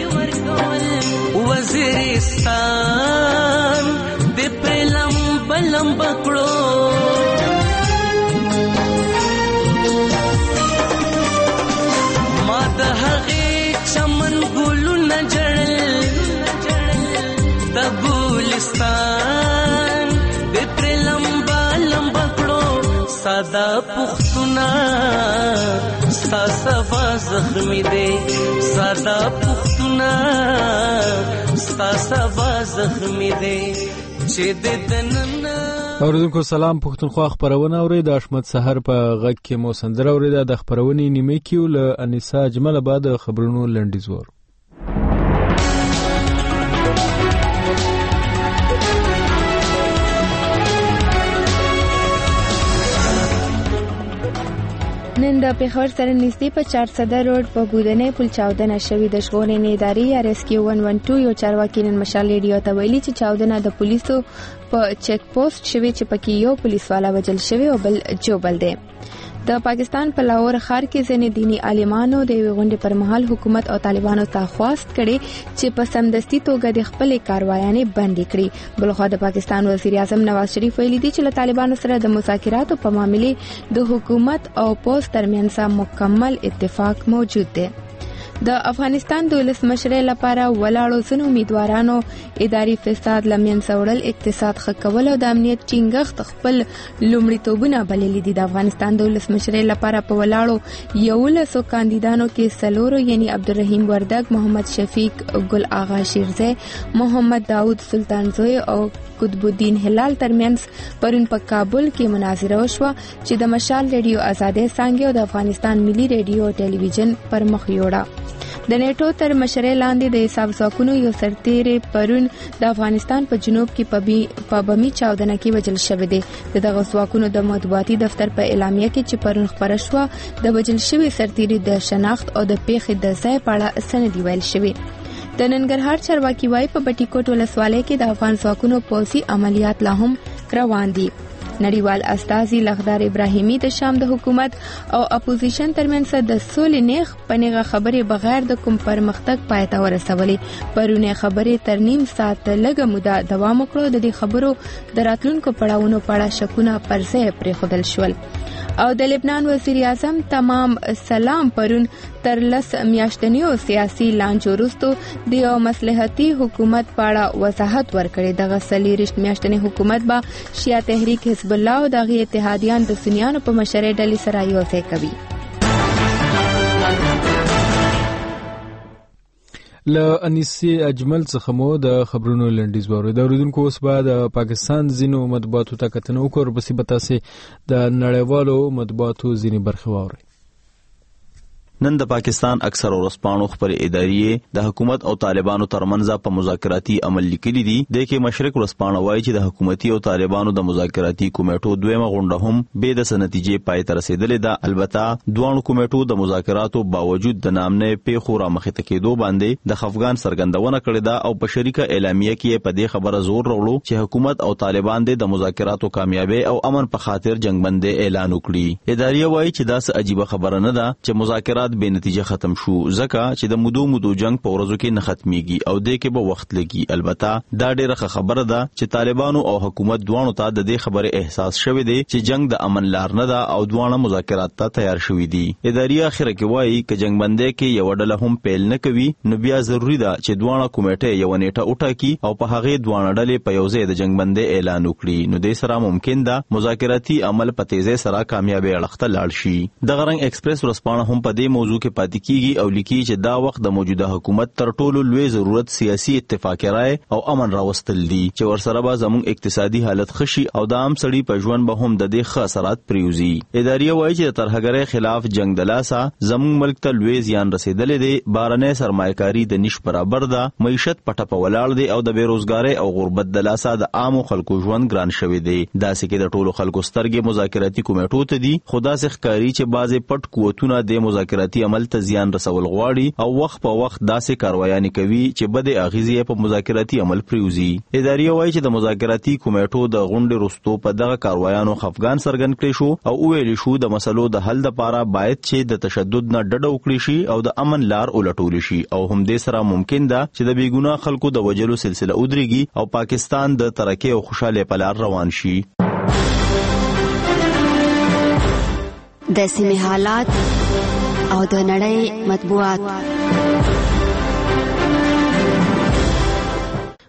وزیرستان د پرلم بلم بکړو ما د هغې چمن ګلونه جړل د ګلستان د پرلم بلم بکړو ساده پختونه ستا سبا زخمی دی ساده پختونه ستا سبا زخمی دی چې د دنن اوریدونکو سلام پښتونخوا خبرونه اوري د احمد سحر په غږ کې مو سندره اوري د خبرونې نیمه کې ول انیسا اجمل بعد خبرونو لنډیزور نن د پیښور سره نږدې په چار صدر روډ په بودنې پل چاودنه شوې د ژغورنې ادارې یا ریسکیو ون ون ټو یو چارواکي نن مشال ریډیو ته ویلي چې چاودنه د پولیسو په چیک پوسټ شوې چې پکې یو پولیسوالا وژل شوی او بل جوبل دی د پاکستان په لاهور ښار کې ځینې دینی عالمانو د غونډې پر مهال حکومت او طالبانو ته خواست کړي چې په سمدستي توګه د خپل کاروایانې بندي کړي بلخو د پاکستان وزیر اعظم نواز شریف ویلي دی چې له طالبانو سره د مذاکراتو په معاملې د حکومت او پوز ترمنځ مکمل اتفاق موجود دی د افغانستان د ولسمشرۍ لپاره ولاړو ځینو امیدوارانو اداري فساد لمن سوړل اقتصاد ښه کول او د امنیت ټینګښت خپل لومړیتوبونه بللي دي د افغانستان د ولسمشرۍ لپاره په ولاړو یولسو کاندیدانو کې څلورو یعنی عبدالرحیم وردګ محمد شفیق ګل آغا شیرزی محمد داود سلطان زوی او قطب الدین هلال ترمنځ پرون په کابل کې مناظره وشوه چې د مشال ریډیو آزادۍ څانګې او د افغانستان ملي ریډیو او ټلویزیون پر مخ یوړه د نیټو تر مشرۍ لاندې د حساب ځواکونو یو سرتیری پرون د افغانستان په جنوب کې په بمي چاودنه کې وژل شوی دی دغه ځواکونو د مطبوعاتي دفتر په اعلامیه کې چې پرون خبره شوه د وژل شوی سرتیری د شناخت او د پیښې د ځای په اړه سندې ویل شوی د ننګرهار چارواکي وايي په بټي کوټ ولسوالۍ کې د افغان ځواکونو پوځي عملیات لا هم روان دي نړیوال استازي لخدار ابراهیمي د شام د حکومت او اپوزیشن ترمنځ د سولې نیغ پنیغه خبرې بغیر د کوم پرمختګ پای ته ورسولې پرونه خبرې تر نیم ساعت لږه موده دوام وکړو د دې خبرو د راتلونکو پړاوونو په اړه شکونه پر ځای پرېښودل شول او د لبنان وزیر اعظم تمام سلام پرون تر لس میاشتنیو سیاسي لانجو وروسته د یو مصلحتي حکومت په اړه وضاحت ورکړي دغه څلېرویشت میاشتنی حکومت به شیعه تحریک حزب الله او دغه اتحادیان د سنیانو په مشرۍ ډلې سره یوځای کوي ل انیسی اجمل څخه مو د خبرونو لنډیز وره د اوریدونکو اوس به د پاکستان ځینو مطبوعاتو ته کتنه وکړو په سیبته سي د نړیوالو مطبوعاتو ځینې برخه وره نن د پاکستان اکثر ورسپانو خبر ادارې د حکومت او طالبانو ترمنځ په مذاکراتي عمل لیکلي دي د کې مشرق ورسپانو وایي چې د حکومتي او طالبانو د مذاکراتي کمیټو دویمه غونډه هم به د سنتیجې پای ته رسیدلې ده البته دوه کمیټو د مذاکراتو باوجود د نامنه پیښو را مخې ته کېدو باندې د خفغان سرګندونه کړې ده او په شریکه اعلامیه کې په دې خبره زور وروړو چې حکومت او طالبان د مذاکراتو کامیابی او امن په خاطر جنگبندي اعلان وکړي ادارې وایي چې دا څه عجیب خبره نه ده چې مذاکرات به نتیجه ختم شو ځکه چې د مودو مودو جنگ په ورځو کې نه ختميږي او د کې به وخت لګي البته دا ډېره خبره ده چې طالبانو او حکومت دوانو ته د دې خبره احساس شوی دی چې جنگ د امن لار نه ده او دوانه مذاکرات ته تیار شوی دي ادارې اخر کې وایي چې جنگ بندي کې یو ډله هم پیل نه کوي نو بیا ضروری ده چې دوانه کمیټه یو نیټه وټاکي او په هغه دوانه ډلې په یو ځای د جنگ بندي اعلان وکړي نو د سره ممکن ده مذاکراتي عمل په تیزه سره کامیابی اړخته لاړ شي د غرنګ ایکسپریس ورسپانه هم په دې موضوع کې پاتې کیږي او لیکي چې دا وخت د موجوده حکومت تر ټولو لوی ضرورت سیاسي اتفاق رائے او امن راوستل دي چې ورسره به زموږ اقتصادي حالت خشي او د عام سړي په ژوند به هم د دې ښه اثرات پریوزي ادارې وایي چې ترهګرۍ خلاف جنگ د لاسه زموږ ملک ته لوی زیان رسیدلې دي بارنې سرمایه‌کاري د نش برابر ده معیشت پټه په ولاړ دي او د بیروزګاری او غربت د لاسه د عام خلکو ژوند ګران شوی دی دا سکه د ټولو خلکو سترګې مذاکراتي کمیټو ته دي خدا څخه کاری چې بازي پټ قوتونه د مذاکراتي عمل ته زیان رسول غواړي او وخت په وخت داسې کاروایانې کوي چې بده اغیزې په مذاکراتي عمل پریوزي ادارې وایي چې د مذاکراتي کمیټو د غونډې وروسته په دغه کاروایانو خفغان سرګن کړی شو او ویل شو د مسلو د حل لپاره باید چې د تشدد نه ډډه وکړي شي او د امن لار ولټول شي او هم دې سره ممکن ده چې د بیګناه خلکو د وجلو سلسله ودرېږي او پاکستان د ترقی او خوشاله په لار روان شي د سیمې حالات او د نړۍ مطبوعات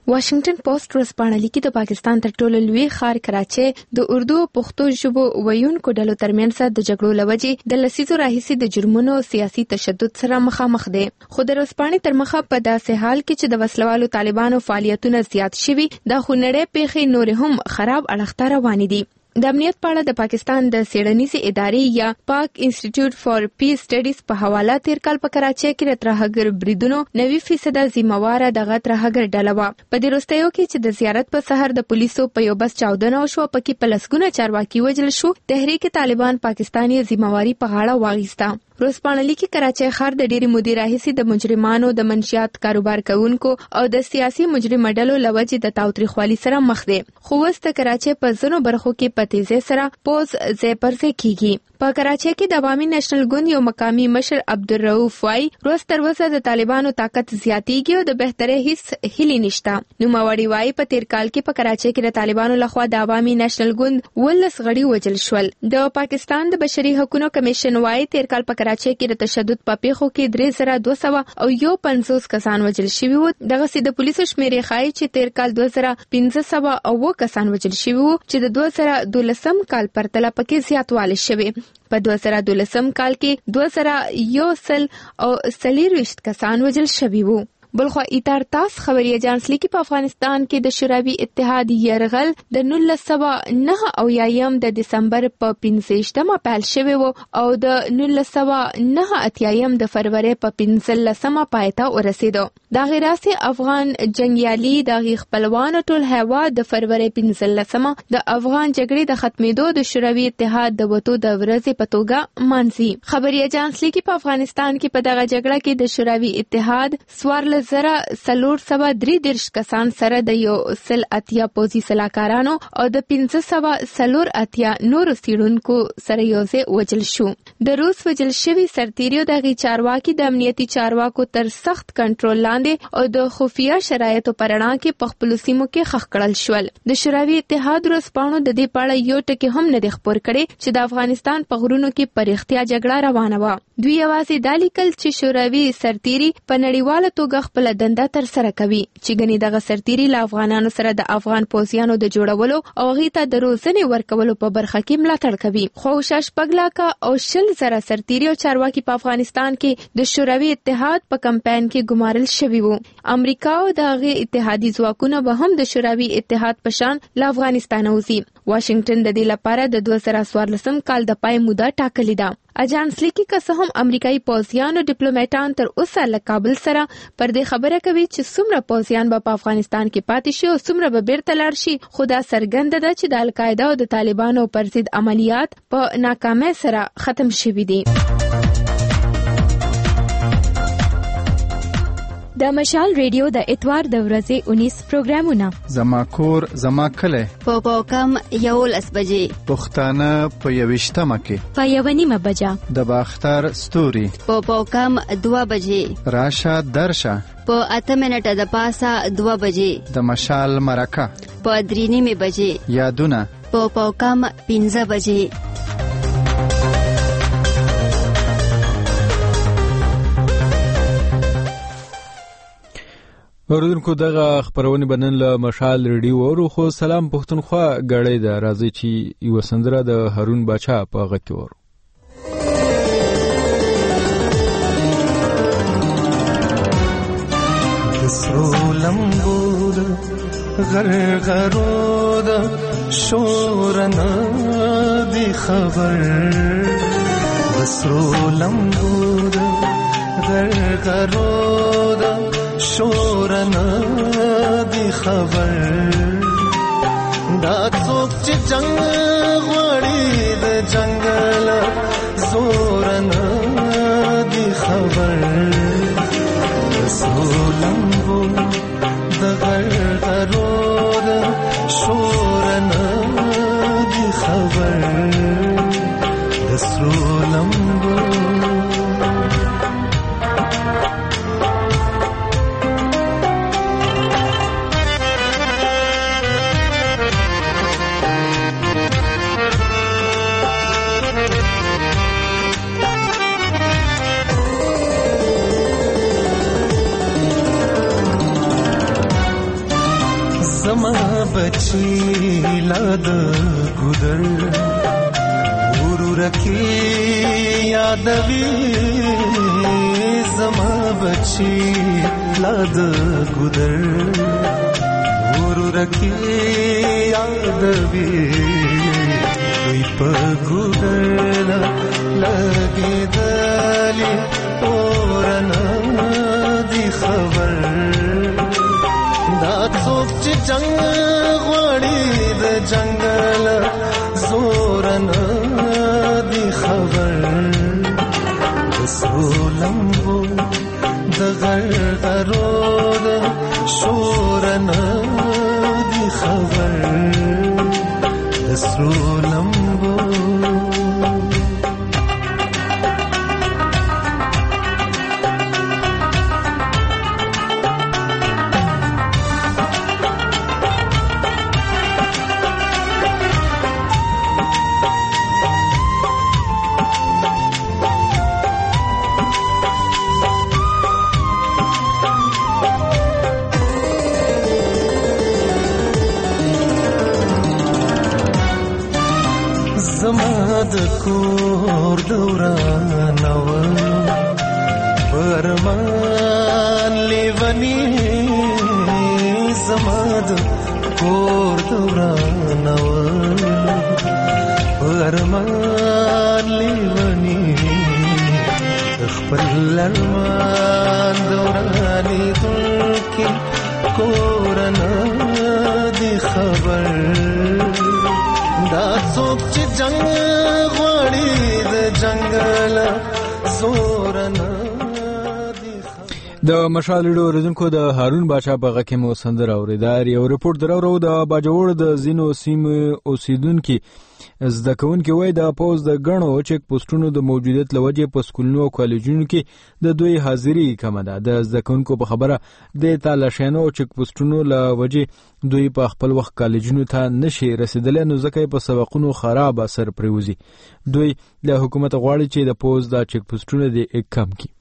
واشنگټن پوسټ ورځپاڼه لیکي د پاکستان تر ټولو لوی ښار کراچي د اردو پښتو ژبو ویونکو ډلو ترمنځ د جګړو لوجې د لسیزو راهیسې د جرمونو سیاسي تشدد سره مخامخ دي. خو د ورځپاڼې تر مخه په داسې حال کې چې د وسلوالو طالبانو فعالیتونه زیات شوي د خونړۍ پیښې نور هم خراب اړخ ته روانې دي. د امنیت په اړه د پاکستان د څېړنیزې ادارې یا پاک انسټیټیوټ فار پیس سټډیز په حواله تیر کال په کراچۍ کې د ترهګر بریدونو نوي فیصده ذمہواره دغه ترهګر ډله وه. په دې وروستیو کې چې د زیارت په سحر د پولیسو په یو بس چاودنه وشوه پکې په لسګونه چارواکي وژل شو، تحریک طالبان پاکستان یې ذمہواري په غاړه واخیسته. ورځپاڼه لیکي کراچۍ ښار د ډېرې مودې راهیسې د مجرمانو د منشیات کاروبار کوونکو او د سیاسي مجرمه ډلو له وجې د تاوتریخوالي سره مخ دی، خو اوس د کراچۍ په ځینو برخو کې په تیزۍ سره پوز ځای پر ځای کیږي. په کراچۍ کې د عوامي نېشنل ګوند یو مقامي مشر عبدالرؤف وایي ورځ تر ورځه د طالبانو طاقت زیاتیږي او د بهترۍ هیڅ هیلې نشته. نوموړي وایي په تیر کال کې په کراچۍ کې د طالبانو لخوا د عوامي نېشنل ګوند ولس غړي وژل شول. د پاکستان د بشري حقوقو کمیشن وایي تیر کال په کراچۍ کې د تشدد په پیښو کې درې زره دوه سوه او یو پنځوس کسان وژل شوي وو. دغسې د پولیسو شمیرې ښایي چې تیر کال دوه زره پنځه سوه اووه کسان وژل شوي وو چې د دوه زره دولسم کال پرتله پکې زیاتوالی شوی. په دوه زره دولسم کال کې دوه زره یو سل او څلوېښت کسان وژل شوي وو. بلخوا ایتار تاس خبري اجانس لیکي په افغانستان کې د شوروي اتحاد یرغل د نولس سوه نهه اویایم د دسمبر په پنځویشتمه پیل شوی و او د نولس سوه نهه اتیایم د فروری په پنځلسمه پای ته ورسېدو. د غیراسي افغان جنګیالي د خپلوانو ټول هیواد د فروری پنځلسمه د افغان جګړې د ختمېدو د شوروي اتحاد د وتو د ورځې په توګه مانځي. خبري اجانس لیکي په افغانستان کې په دغه جګړه کې د شوروي اتحاد سوارل زره څلور سوه درې دېرش کسان سره د یو سل اتیا پوځي سلاکارانو او د پنځه سوه څلور اتیا نورو څېړونکو سره یوځای وژل شو. د روس وژل شوي سرتیرو دغې چارواکي د امنیتي چارواکو تر سخت کنټرول لاندې او د خفیه شرایطو په رڼا کې په خپلو سیمو کې ښخ کړل شول. د شوروي اتحاد ورځپاڼو د دې په اړه یو ټکی هم نه دی خپور کړی چې د افغانستان په غرونو کې په رښتیا جګړه روانه وه. دوی یوازې دا لیکل چې شوروي سرتیري په نړیواله توګه خپل دنده تر سره کوي چې ګنې دغه سرتیري له افغانانو سره د افغان پوځیانو د جوړولو او هغې ته د روزنې ورکولو په برخه کې ملاتړ کوي. خو شا شپږ لاکه او شل زره سرتیري او چارواکي په افغانستان کې د شوروي اتحاد په کمپاین کې ګمارل شوي وو. امریکا او د هغې اتحادي ځواکونه به هم د شوروي اتحاد په شان له افغانستانه وځي. واشنگټن د دې لپاره د دوه زره څوارلسم کال د پای موده ټاکلې ده. اجانس لیکي که څه هم امریکایي پوځیان او ډیپلوماټان تر اوسه له کابل سره پر دې خبره کوي چې څومره پوځیان به په افغانستان کې پاتې شي او څومره به بیرته لاړ شي، خو دا څرګنده ده چې د القاعده او د طالبانو پر ضد عملیات په ناکامۍ سره ختم شوي دي. د مشال ریډیو د اتوار د ورځې اونیس پروګرامونه زما کور زما کلی په پاوکم یولس بجې پښتانه په یویشتمه کې په یوه نیمه بجه د باختر ستوري په پاوکم دوه بجې راشه درشه په اته منټه د پاسه دوه بجې د مشال مرکه په درې نیمې بجې یادونه په پاوکم پنځه بجې. اوریدونکو دغه خبرونه بنن له مشال ریډیو اورو. خو سلام پښتونخوا غړې ده، راځي چې یو سندره د هارون باچا په غږ کې ورو. سرو لمبود غرغرود شورنا دی خبر سرو لمبود غرغرود شورنا دی خبر دا څوک چې جنگ غوړي د جنگل زورنا دی خبر سولمبو د غرغرو د شورنا دی خبر د سولمبو बच्ची लाद गुदर गुरु रखी यादवी जमा बच्ची लाद गुदर गुरु रखी यादवी कोई पगुदर लगे दली तोरना दी खबर दात सोच जंग غړي د جنگل زورنا دی خبر سولمبو د غرغرو د شورنا دی خبر سولمبو زماد کور دورانو پرمان لیونی زماد کور دورانو پرمان لیونی خپل لرمان دورانی دلکی کورنا دی خبر دا څوک چې جنگ غواړي د جنگل زورنا د مشال ډو ورزنکو د هارون باچا په غکه مو سندر اوریدار یو رپورت درو د باجوړ د زینو سیم اوسیدونکو زده کوونکي وای د پوز د غنو چک پوسټونو د موجودیت لوجه په سکولونو او کالجونو کې د دوی حاضری کم ده د زده کوونکو په خبره د تالاشینو چک پوسټونو لوجه دوی په خپل وخت کالجونو ته نشي رسیدل نو ځکه په سبقونو خراب اثر پریوزي دوی له حکومت غواړي چې د پوز د چک پوسټونو د کم کی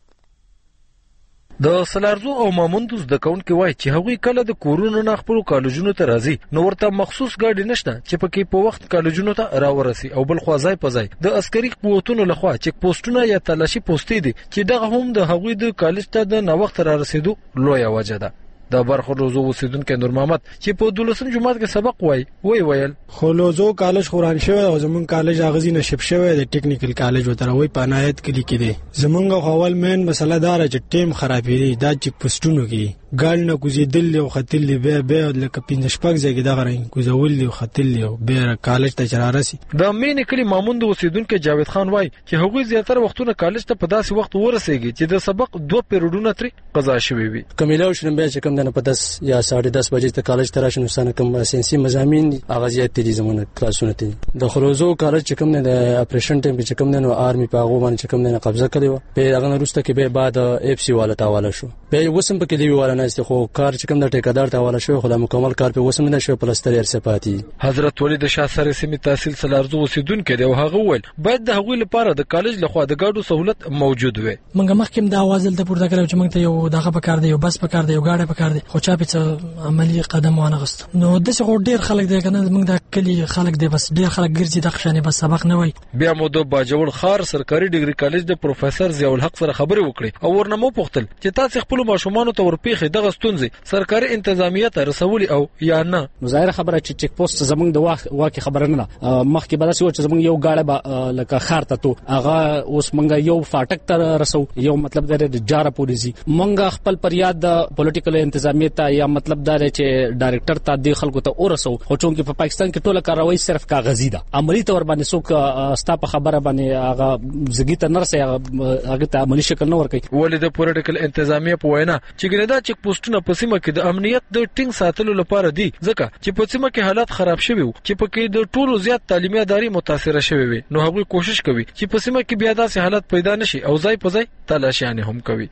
د سلارزو او ماموندو زده کوونکي وایي چې هغوی کله د کورونو نه خپل کالجونو ته راځي نو ورته مخصوص ګاډي نشته چې پکې په وخت کالجونو ته راورسي او بل خو ځای په ځای د عسکري قوتونو لخوا چک پوسټونه یا تلاشي پوسټې دي چې دغه هم د هغوی د کالج ته د نوښت را رسیدو لویه وجه ده د برخو روزو اوسیدونکو نور محمد چې په دولسم جماعت کې سبق وای وای ویل خلوزو کالج خوران شوی او زمون کالج اغزي نشب شوی د ټیکنیکل کالج وتر وای پانایت کلی کې دي زمونږ خپل مین مسله دار چې ټیم خرابې دي دا چې پښتونو کې ګال نه کوزیدل او خطل به به لکه پینځ شپږ ځای دا غره کوزول او خطل او به کالج ته چرارسي د مین کلی ماموند اوسیدونکو جاوید خان وای چې هغوی زیاتره وختونه کالج ته په داسې وخت ورسېږي چې د سبق دوه پیریډونه تر قضا شوي وي کمیلو شنبه چې کوم نه په دس یا ساڑھے دس بجې ته کالج ته راشنو سن کوم ساينسي مضامین اغازيات دي زمونه کلاسونه دي د خلوزو کالج چې کوم نه د اپریشن ټیم چې کوم نه آرمي په هغه باندې چې کوم نه قبضه کړی و په هغه وروسته کې به بعد اف سي والا تاواله شو به وسم په کې دی والا نه است خو کار چې کوم د ټیکادار تاواله شو خو مکمل کار په وسم نه شو پلستر ارسپاتی حضرت ولید شاه سره سیمه تحصیل سلارزو اوسیدونکو دی او هغه ول باید د هغوی لپاره د کالج لخوا د ګاډو سہولت موجود وي منګه مخکې د आवाज د پورته کړو چې موږ ته یو دغه په کار دی یو بس په کار دی یو ګاډه په کار دی خو چا په عملی قدم وانه غست نو د څه ډیر خلک دی کنه موږ د کلی خلک دی بس ډیر خلک ګرځي د خشانه بس سبق نه وای بیا مو د باجوړ خار سرکاري ډیګري کالج د پروفیسور ضیاء الحق سره خبرې وکړي او ورنمو پوښتل چې تاسو خپل ماشومان ته ورپیخي دغه ستونزې سرکاري انتظامیه ته رسولي او یا نه ظاهر خبره چې چک پوسټ زمونږ د واقع خبره نه مخکې به داسې و چې زمونږ یو گاډه لکه خار ته تو هغه اوس مونږ یو فاټک ته رسو یو مطلب د جاره پولیسي مونږ خپل پریاد د پولیټیکل انتظامیه ته یا مطلب دا چې ډایرکټر ته د خلکو ته ورسو خو چونکې په پاکستان کې ټوله کاروي صرف کاغذي ده عملی تور باندې څوک ستا په خبره باندې هغه زګی ته نرسي هغه ته عملی شکل نه ورکړي ولې د پولیټیکل انتظامیه په وینا چې ګندا چک پوسټونه په سیمه کې د امنیت د ټینګ ساتلو لپاره دي ځکه چې په سیمه کې حالات خراب شوي وو چې پکې د ټولو زیات تعلیمي ادارې متاثر شوي وي نو هغوی کوشش کوي چې په سیمه کې بیا داسې حالات پیدا نشي او ځای په ځای تلاشیانه هم کوي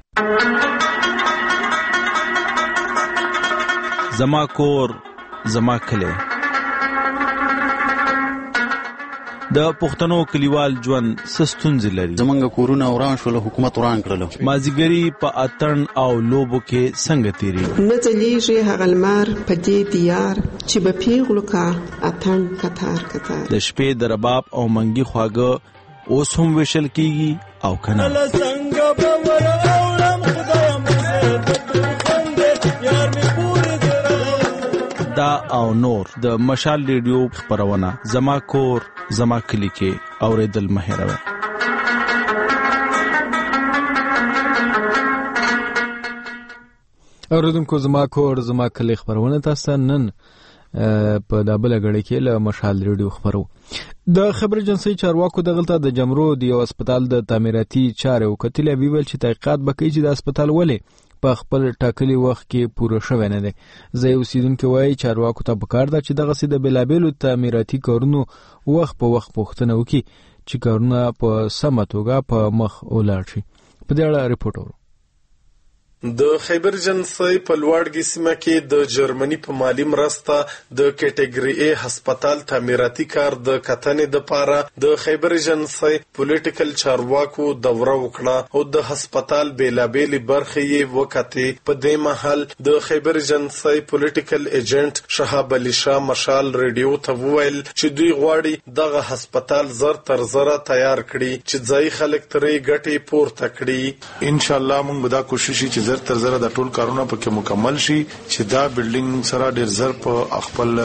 زما کور زما کلی د پښتنو کلیوال ژوند ستونزې لري. زمونږ کورونه وران شول، حکومت وران کړل. مازیګری په اتن او لوبو کې څنګه تیری نه ځلیږي هغه لمر په دې دیار چې به پیغلو کا اتن کتار کتار. د شپې د رباب او منګي خواږه اوس هم وشل کیږي او کنه. دا او نور د مشال ریډیو خبرونه زما کور زما کلی کې اوریدل مهیروي. اوریدونکو زما کور زما کلی خبرونه تاسو نن په دابل غړي کې له مشال ریډیو خبرو. د خبر جنسي چارواکو دغلطه د جمرو د یو هسپتال د تعمیراتي چارو کتلې ویل چې تحقیقات وکړي چې د هسپتال ولې په خپل ټاکلي وخت کې پوره شوی نه دی. زه یو اوسیدونکو وایي چارواکو ته پکار ده چې دغه سي د بلابلو تعمیراتي کارونو وخت په وخت پوښتنه وکړي چې کارونه په سمه توګه په مخ ولاړ شي. په دې اړه ریپورت ورو. د خیبر جنسي په لوړګي سیمه کې د جرمني په مالی مرسته د کټګوري A هسپتال تعمیراتي کار د کتنې د پاره د خیبر جنسي پولیټیکل چارواکو دوره وکړه او د هسپتال بیلابېلې برخې یې وکړې. په دې محل د خیبر جنسي پولیټیکل ایجنټ شهاب علي شاه مشال ریډیو ته وویل چې دوی غواړي دغه هسپتال زر تر زره تیار کړي چې ځای خلک ترې ګټې پورته کړي. ان شاء الله موږ به دا کوشش وکړو زر تر زره د ټول کارونه پکې مکمل شي چې دا بلډینګ سره ډیر زر په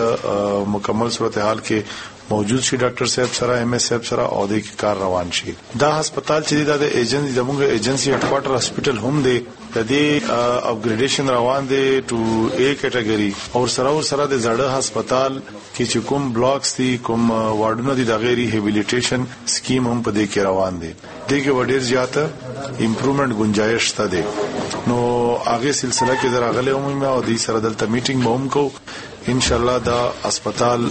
خپل مکمل صورتحال کې موجود شي. ډاکټر صاحب سره ایم ایس صاحب سره او د کار روان شي. دا هسپتال چې د ایجنسی زموږ ایجنسی هډ کوارټر هسپتال هم دی د دې اپګریډیشن روان دی ټو A کټګوري او سره او سره د زړه هسپتال کې چې کوم بلاکس دي کوم وارډونه دي د غیر ریهابیلیټیشن سکیم هم په دې کې روان دي. دغه وړیر زیاته امپروومنت گنجائش شته دي. نو هغه سلسله کې دراغله عمومي او د سره دلته میټینګ به هم کو. ان شاء الله دا هسپتال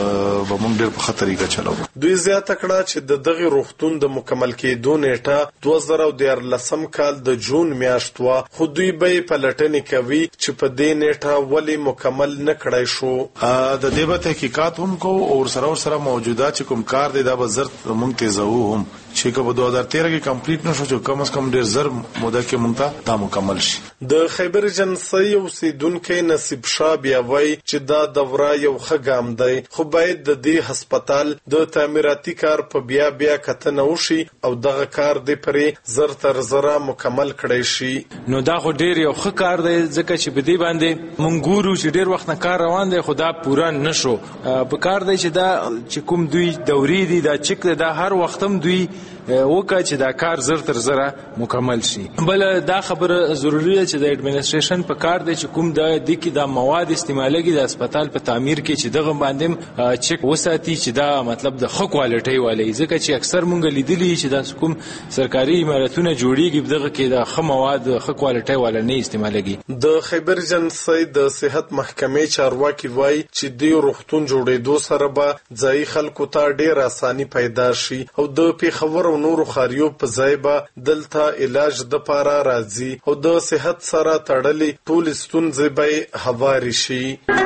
به موږ ډېر په خطرې کې چلو. دوی زیاته کړه چې د دغه روغتون د مکمل کېدو نیټه دوه زره دیارلسم کال د جون میاشت وا خو دوی به په لټنې کوي چې په دې نیټه ولې مکمل نه کړای شو. د دې به تحقیقات هم کو او سره سره موجوده چې کوم کار دی دا به زر موږ تیزو هم چې په دوه هزار تیرہ کې کمپلیټ نشو چې کم از کم ډیر زر موده کې مونږ ته دا مکمل شي. د خیبر جنسي اوسیدونکو نصیب شاه بیا وایي چې دا دوره یو ښه ګام دی خو باید د دې هسپتال د تعمیراتي کار په بیا بیا کتنه وشي او دغه کار د پرې زر تر زره مکمل کړی شي. نو دا خو ډیر یو ښه کار دی ځکه چې په دې باندې مونږ ګورو چې ډیر وخت نه کار روان دی خو دا پوره نشو. په کار دی چې دا چې کوم دوی دوري دي دا چک دا هر وخت هم دوی وکړه چې دا کار زر تر زره مکمل شي. بل دا خبره ضروری ده چې د اډمنستریشن په کار دی چې کوم د دې کې د مواد استعمالېږي د هسپتال په تعمیر کې چې دغه باندې چک وساتي چې دا مطلب د ښه کوالټي والی ځکه چې اکثر مونږ لیدلی چې دا کوم سرکاري عمارتونه جوړیږي دغه کې د ښه مواد ښه کوالټي والا نه استعمالېږي. د خیبر جنسي د صحت محکمې چارواکي وایي چې د روغتون جوړېدو سره به ځای خلکو ته ډېر اساني پیدا شي او د پیښور او نورو خاریو په ځای به دلته علاج د پاره راځي او د صحت سره تړلې ټول ستونزې به هواري شي.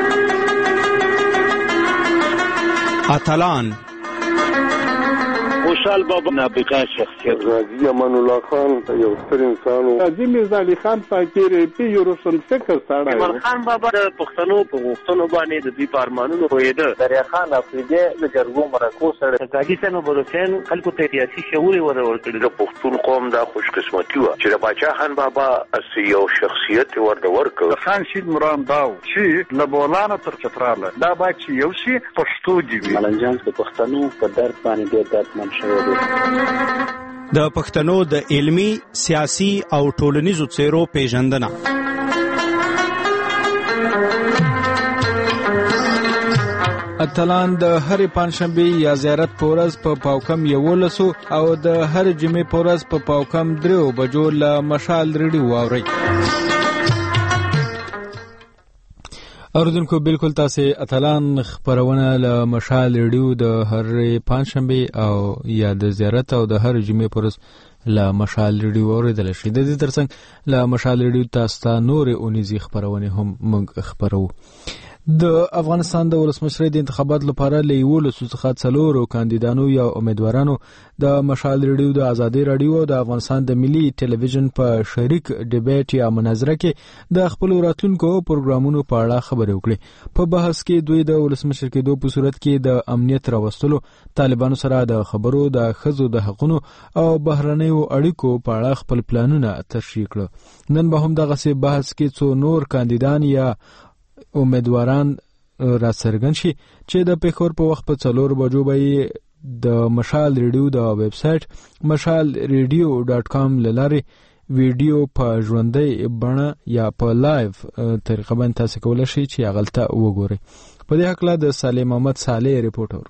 اتلان خوشحال بابا نابغه شخصیت غازی امان الله خان یو ستر انسان و غازی میرزا علي خان فقیر پی یو روشن فکر سره ایمان خان بابا د پښتنو په غوښتنو باندې د دوی په ارمانونو پوهېده. دریا خان افریدي د جرګو مرکو سره غازی صاحب بروسین خلکو ته سیاسي شعور ورکړي. د پښتون قوم دا خوش قسمتي و چې د باچا خان بابا اس یو شخصیت ورته ورکړ. خان شید مرام داو چې لبولانه تر چتراله دا با چې یو شي پښتو دی. ملنجان د پښتنو په درد باندې ډېر دردمن د پښتنو د علمی، سیاسي او ټولنیزو څیرو پیژندنه. اتلان د هر پنځشنبه یا زیارت پورز په پاوکم یولسو او د هر جمعې پورز په پاوکم درو بجو له مشال ریډیو واوري. اوردونکو بالکل تاسو اتلان خبرونه له مشال ریډیو د هر پنځشنبه او یا د زیارت او د هر جمعې پورز له مشال ریډیو اوریدل شي. د دې ترڅنګ له مشال ریډیو تاسو ته نور اونیزي خبرونه هم موږ خبرو. د افغانستان د ولسمشرۍ د انتخاباتو لپاره له یولسو څخه څلورو کاندیدانو یا امیدوارانو د مشال ریډیو د ازادي رادیو او د افغانستان د ملي ټلویزیون په شریک ډیبیټ یا مناظره کې د خپل راتلونکو پروګرامونو په اړه خبرې وکړي. په بحث کې دوی د ولسمشر کېدو په صورت کې د امنیت راوستلو، طالبانو سره د خبرو، د ښځو د حقوقو او بهرنیو اړیکو په اړه خپل پلانونه تشریح کړل. نن به هم دغه بحث کې څو نور کاندیدان یا امیدواران را څرګند شي چې د پیښور په وخت په څلور بجو به د مشال ریډیو د ویب سټ مشال ریډیو ډاټ کام لاره ویډیو په ژوندۍ بڼه یا په لایف طریقه باندې تاسو کولای شئ چې هغه وګورئ. په دې حق لا د صالح محمد صالح ریپورټر.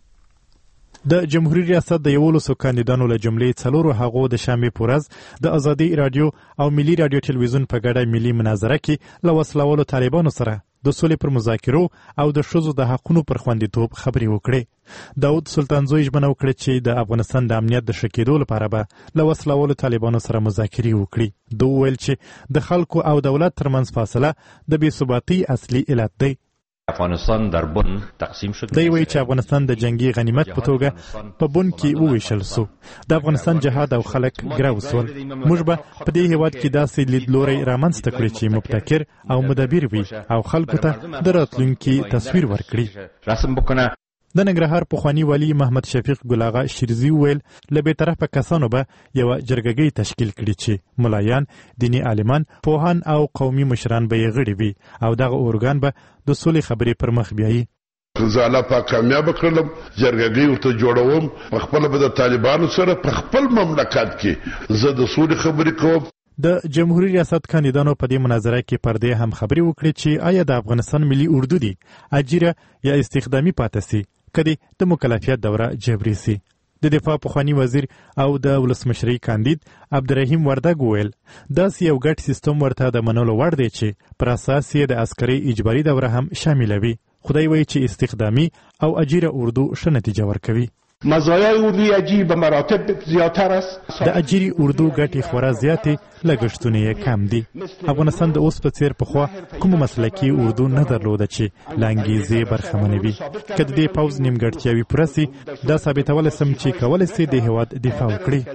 د جمهوریت ریاست د یولسو کاندیدانو له جملې څلورو هغو د شنبې په ورځ د ازادي رادیو او ملي رادیو ټلویزیون په ګډه ملي مناظره کې له وسلوالو طالبانو سره د سولې پر مذاکرو او د ښځو د حقونو پر خوندیتوب خبرې وکړې. داود سلطانزوی ژمنه وکړه چې د افغانستان د امنیت د ښه کېدو لپاره به له وسلوالو طالبانو سره مذاکرې وکړي. دوی وویل چې د خلکو او دولت ترمنځ فاصله د بې ثباتۍ اصلي علت دی. افغانستان در بن تقسیم شد. دی وایي چې افغانستان د جنگي غنیمت په توګه په بن کې وویشل سو. د افغانستان جهاد او خلک ګراو سول. موږ به په دې هیواد کې داسې لیدلوري رامنځته کړی چې مبتکر او مدبر وي او خلکو ته د راتلونکي تصویر ورکړي. رسم بکنه. د ننګرهار پخوانی والی محمد شفیق ګل آغا شیرزي ویل له بې طرفه کسانو به یوه جرګګۍ تشکیل کړي چې ملایان، دیني عالمان، پوهان او قومي مشران به یې غړي وي او دغه اورګان به د سولې خبرې پر مخ بیایي. زه الله پاک کامیاب کړلم، جرګګۍ ورته جوړوم، په خپله به د طالبانو سره په خپل مملکت کې زه د سولې خبرې کوم. د جمهوریت ریاست کاندیدانو په دې مناظره کې پر دې هم خبرې وکړې چې آیا د افغانستان ملي اردو دي اجیره یا استخدامي پاتې سي کدی د مکلفیت دوره جبري سي. د دفاع پخوانی وزیر او د ولسمشرۍ کاندید عبدالرحیم وردګ وویل داسې یو ګډ سیستم ورته د منلو وړ دی چې پر اساس یې د عسکري اجباري دوره هم شاملوي. خدای وایي چې استخدامي او اجیره اردو ښه نتیجه ورکوي. مزایای اردوی اجیر به مراتب زیاتر است. د اجیری اردو ګټې خورا زیاتې، لګښتونه یې کم دي. افغانستان د اوس په څیر پخوا کومه مسلکي اردو نه درلوده چې له انګیزې برخمنه وي. که د دې پوځ نیمګړتیاوې پوره سي، دا ثابتولی سم چې کولی سي د هېواد دفاع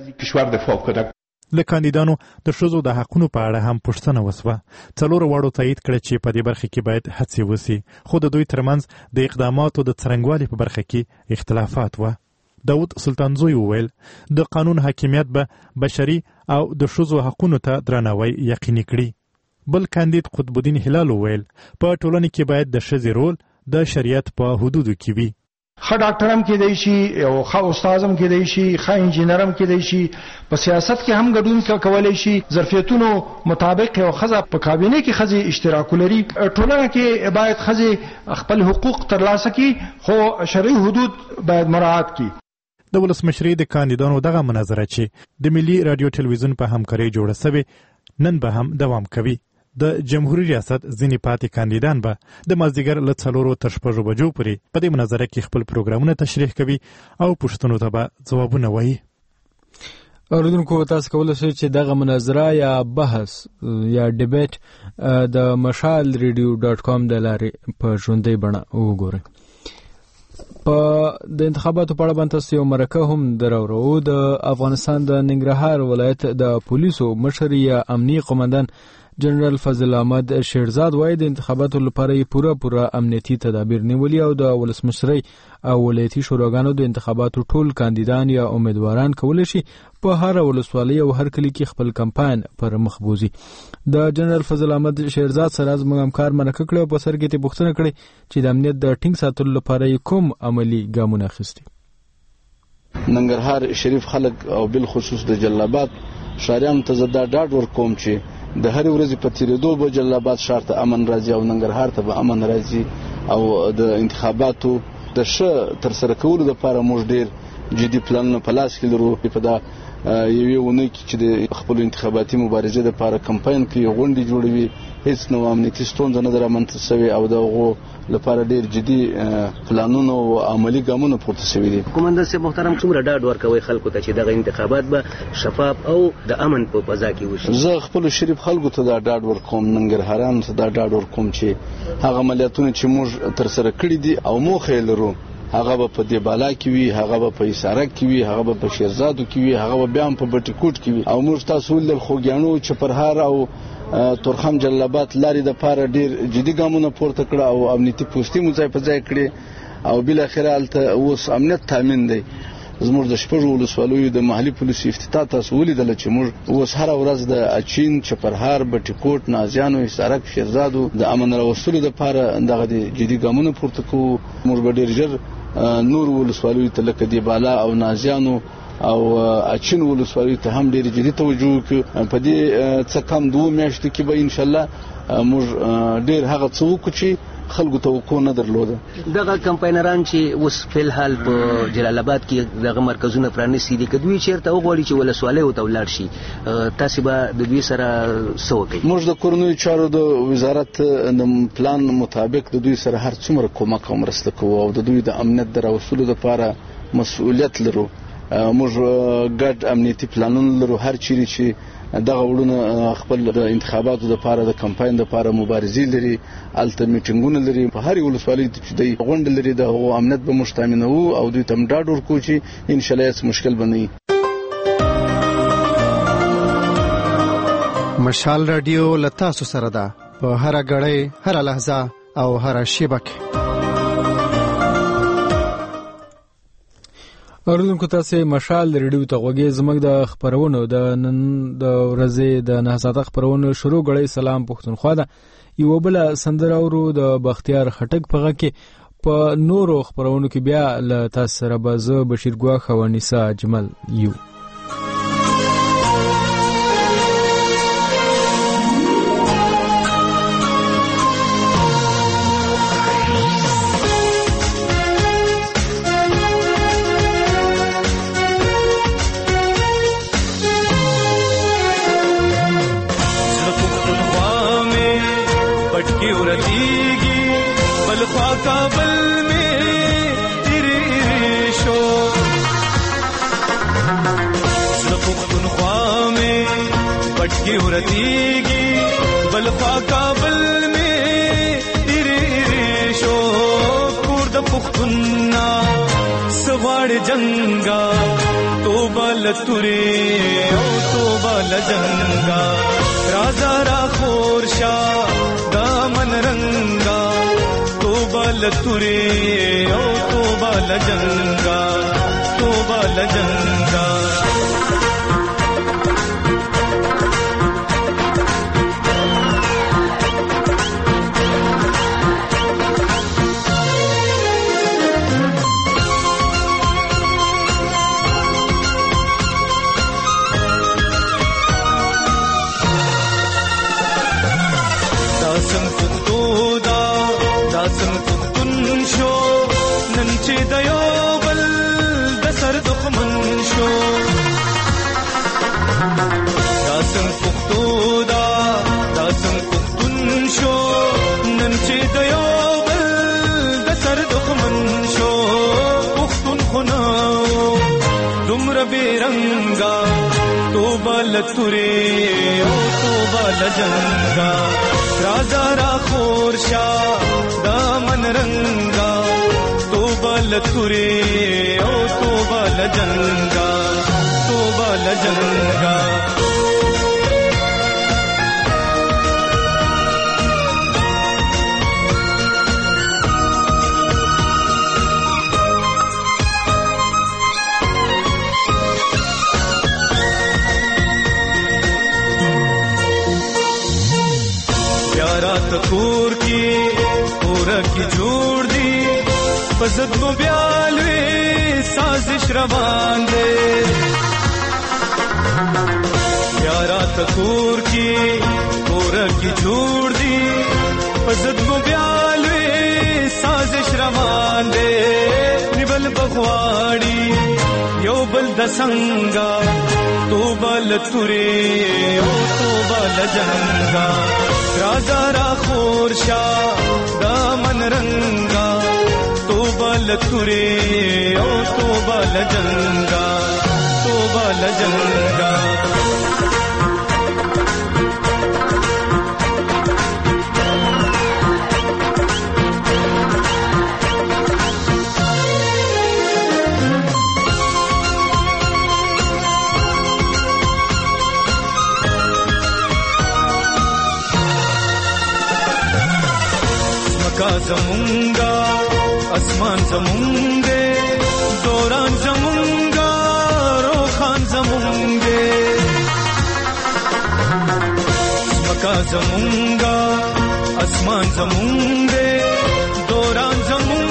وکړي. له کاندیدانو د ښځو د حقونو په اړه هم پوښتنه وسوه. څلورو واړو تایید کړه چې په دې برخه کې باید هڅې وسي، خو د دوی ترمنځ د اقداماتو د څرنګوالي په برخه کې اختلافات وه. داود سلطانزوی وویل د قانون حاکمیت به بشري او د ښځو حقونو ته درناوی یقیني کړي. بل کاندید قطب الدین هلال وویل په ټولنه کې باید د ښځې رول د شریعت په حدودو کې وي. ښه ډاکټر هم کېدی شي او ښه استاد هم کېدی شي، ښه انجینر هم کېدی شي، په سیاست کې هم ګډون کولی شي. ظرفیتونو مطابق یو ښځه په کابینه کې ښځې اشتراک لري. ټولنه کې باید ښځې خپل حقوق ترلاسه کړي، خو شرعي حدود باید مراعات کړي. د ولسمشرۍ د کاندیدانو دغه مناظره چې د ملي رادیو ټلویزیون په همکارۍ جوړه سوې نن به هم دوام کوي. د جمهوریت ریاست ځینې پاتې کاندیدان به د مازدیګر له څلورو تر شپږو بجو پورې په دې مناظره کې خپل پروګرامونه تشریح کوي او پوښتنو ته به ځوابونه وایي. اوریدونکو تاسو کولی شئ چې دغه مناظره یا بحث یا ډیبیټ د مشال ریډیو ډاټ کام د لارې په ژوندۍ بڼه وګورئ. په د انتخاباتو په اړه باندې تاسو یو مرکه هم دراوړو. د افغانستان د ننګرهار ولایت د پولیسو مشر یا امنیي قومندان جنرال فضل احمد شیرزاد وایي د انتخاباتو لپاره یې پوره پوره امنیتي تدابیر نیولي او د ولسمشرۍ او ولایتي شوراګانو د انتخاباتو ټول کاندیدان یا امیدواران کولی شي په هر ولسوالۍ او هر کلي کې خپل کمپاین پر مخ بوزي. د جنرال فضل احمد شیرزاد سره زموږ همکار مرکه کړې او په سر کې یې پوښتنه کړې چې د امنیت د ټینګ ساتلو لپاره یې کوم عملي ګامونه اخیستي. ننګرهار شریف خلک او بالخصوص د جلاباد ښاریانو ته زه دا ډاډ ورکوم چې د هرې ورځې په تېرېدو به جلاباد ښار ته امن راځي او ننګرهار ته به امن راځي او د انتخاباتو د ښه ترسره کولو لپاره موږ ډېر جدي پلانونه په لاس کې لرو. په دا یوې ونې کې چې د خپل انتخاباتي مبارزې لپاره کمپاین کوي، غونډې جوړوي، هیڅ نو امنیتي ستونزه نه رامنځته شوې او دغه لپاره ډېر جدي پلانونه او عملی ګامونه پورته شوي دي. کومندان صاحب محترم، څومره ډاډ ورکوي خلکو ته چې دغه انتخابات به شفاف او د امن په فضا کې وشي؟ زه خپل شریف خلکو ته دا ډاډ ورکوم، ننګرهارانو ته دا ډاډ ورکوم چې هغه عملیاتونه چې موږ تر سره کړي دي او موخه یې لرو، هغه به په دیبالا کې وي، هغه به په ایسارک کې وي، هغه به په شیرزادو کې وي، هغه به بیا هم په بټي کوټ کې وي. او موږ تاسو ولل خوګیانو چپرهار او تورخم جلابات لارې د پاره ډیر جدي ګامونه پورته کړه او امنیتي پوسټي مو ځای په ځای کړې او بل اخره الته اوس امنیت تامین دی. زموږ د شپږ ولسوالیو د محلي پولیسو افتتاح تاسو ولیدل چې موږ اوس هر ورځ د اچین، چپرهار، بټي کوټ، نازیانو، ایسارک، شیرزادو د امن راوستلو لپاره دغه جدي ګامونه پورته کوو. موږ به ډیر ژر نور ولسوالیو ته لکه دیبالا او نازیانو او اچین ولسوالیو ته هم ډیر جدي توجه وکړو. په دې څه کم دوه میاشتو کې به ان شاء الله موږ ډیر هغه څه وکړو چې خلکو توقع نه درلوده. دغه کمپاینران چې اوس په الحال په جلال آباد کې دغه مرکزونه پرانیستي دي، کدوې چیرته وغواړي چې ولسوالیو ته ولاړ شي، تاسو به د دوی سره څه وکړئ؟ موږ د کورنیو چارو د وزارت د پلان مطابق د دوی سره هر څومره کومک او مرسته کوو او د دوی د امنیت د راوستلو لپاره مسؤلیت لرو. موږ ګډ امنیتي پلانونه لرو، هر چیرې چې دغه وړونه خپل د انتخاباتو لپاره د کمپاین لپاره مبارزې لري، الته میټینګونه لري، په هر ولسوالۍ کې د غونډې لري، د امنیت به مشتمنو او دوی تم ډاډ ورکو چې ان شاء الله هیڅ مشکل به نه وي. مشال رادیو له تاسو سره ده په هر غړې، هر لحظه او هر شیبه کې. اوریدونکو تاسو مشال ریډیو ته غوږی زموږ د خبرونو د نن د ورځې د نهزاده خبرونو شروع غړی. سلام پښتونخوا ده. یو بل سندره اورو د بختیار خټک په غږ کې. په نورو خبرونو کې بیا له تاسو سره به زه بشیر ګواخ او نساء اجمل یو. बलफा काबल में इरे इरे शो कुर्द पुख्तुन्ना सवाड़ जंगा तो बल तुरे ओ तो बल जंगा राजा रा खोरशा दामन रंगा तो बल तुरे ओ तो बल जंगा तो बल जंगा बेरंगा तो बल तुरे ओ तो बल जंगा राजा रा खोरशा दामन रंगा तो बल तुरे ओ तो बल जंगा तो बल जंगा कूर की पूरा की जोड़ दी पजत को ब्यालवे साजिश रवान दे यारा तकूर की पूरा की जोड़ दी पजत को ब्यालवे साजिश रवान दे ژغل بغواړي یو بل د څنګه توبه لتوري او توبه لجنګا راځه را خور شا د من رنګا توبه لتوري او توبه لجنګا توبه لجنګا زمونگا اسمان زمونگے دوران زمونگا روخان زمونگے مکا زمونگا اسمان زمونگے دوران زمونگا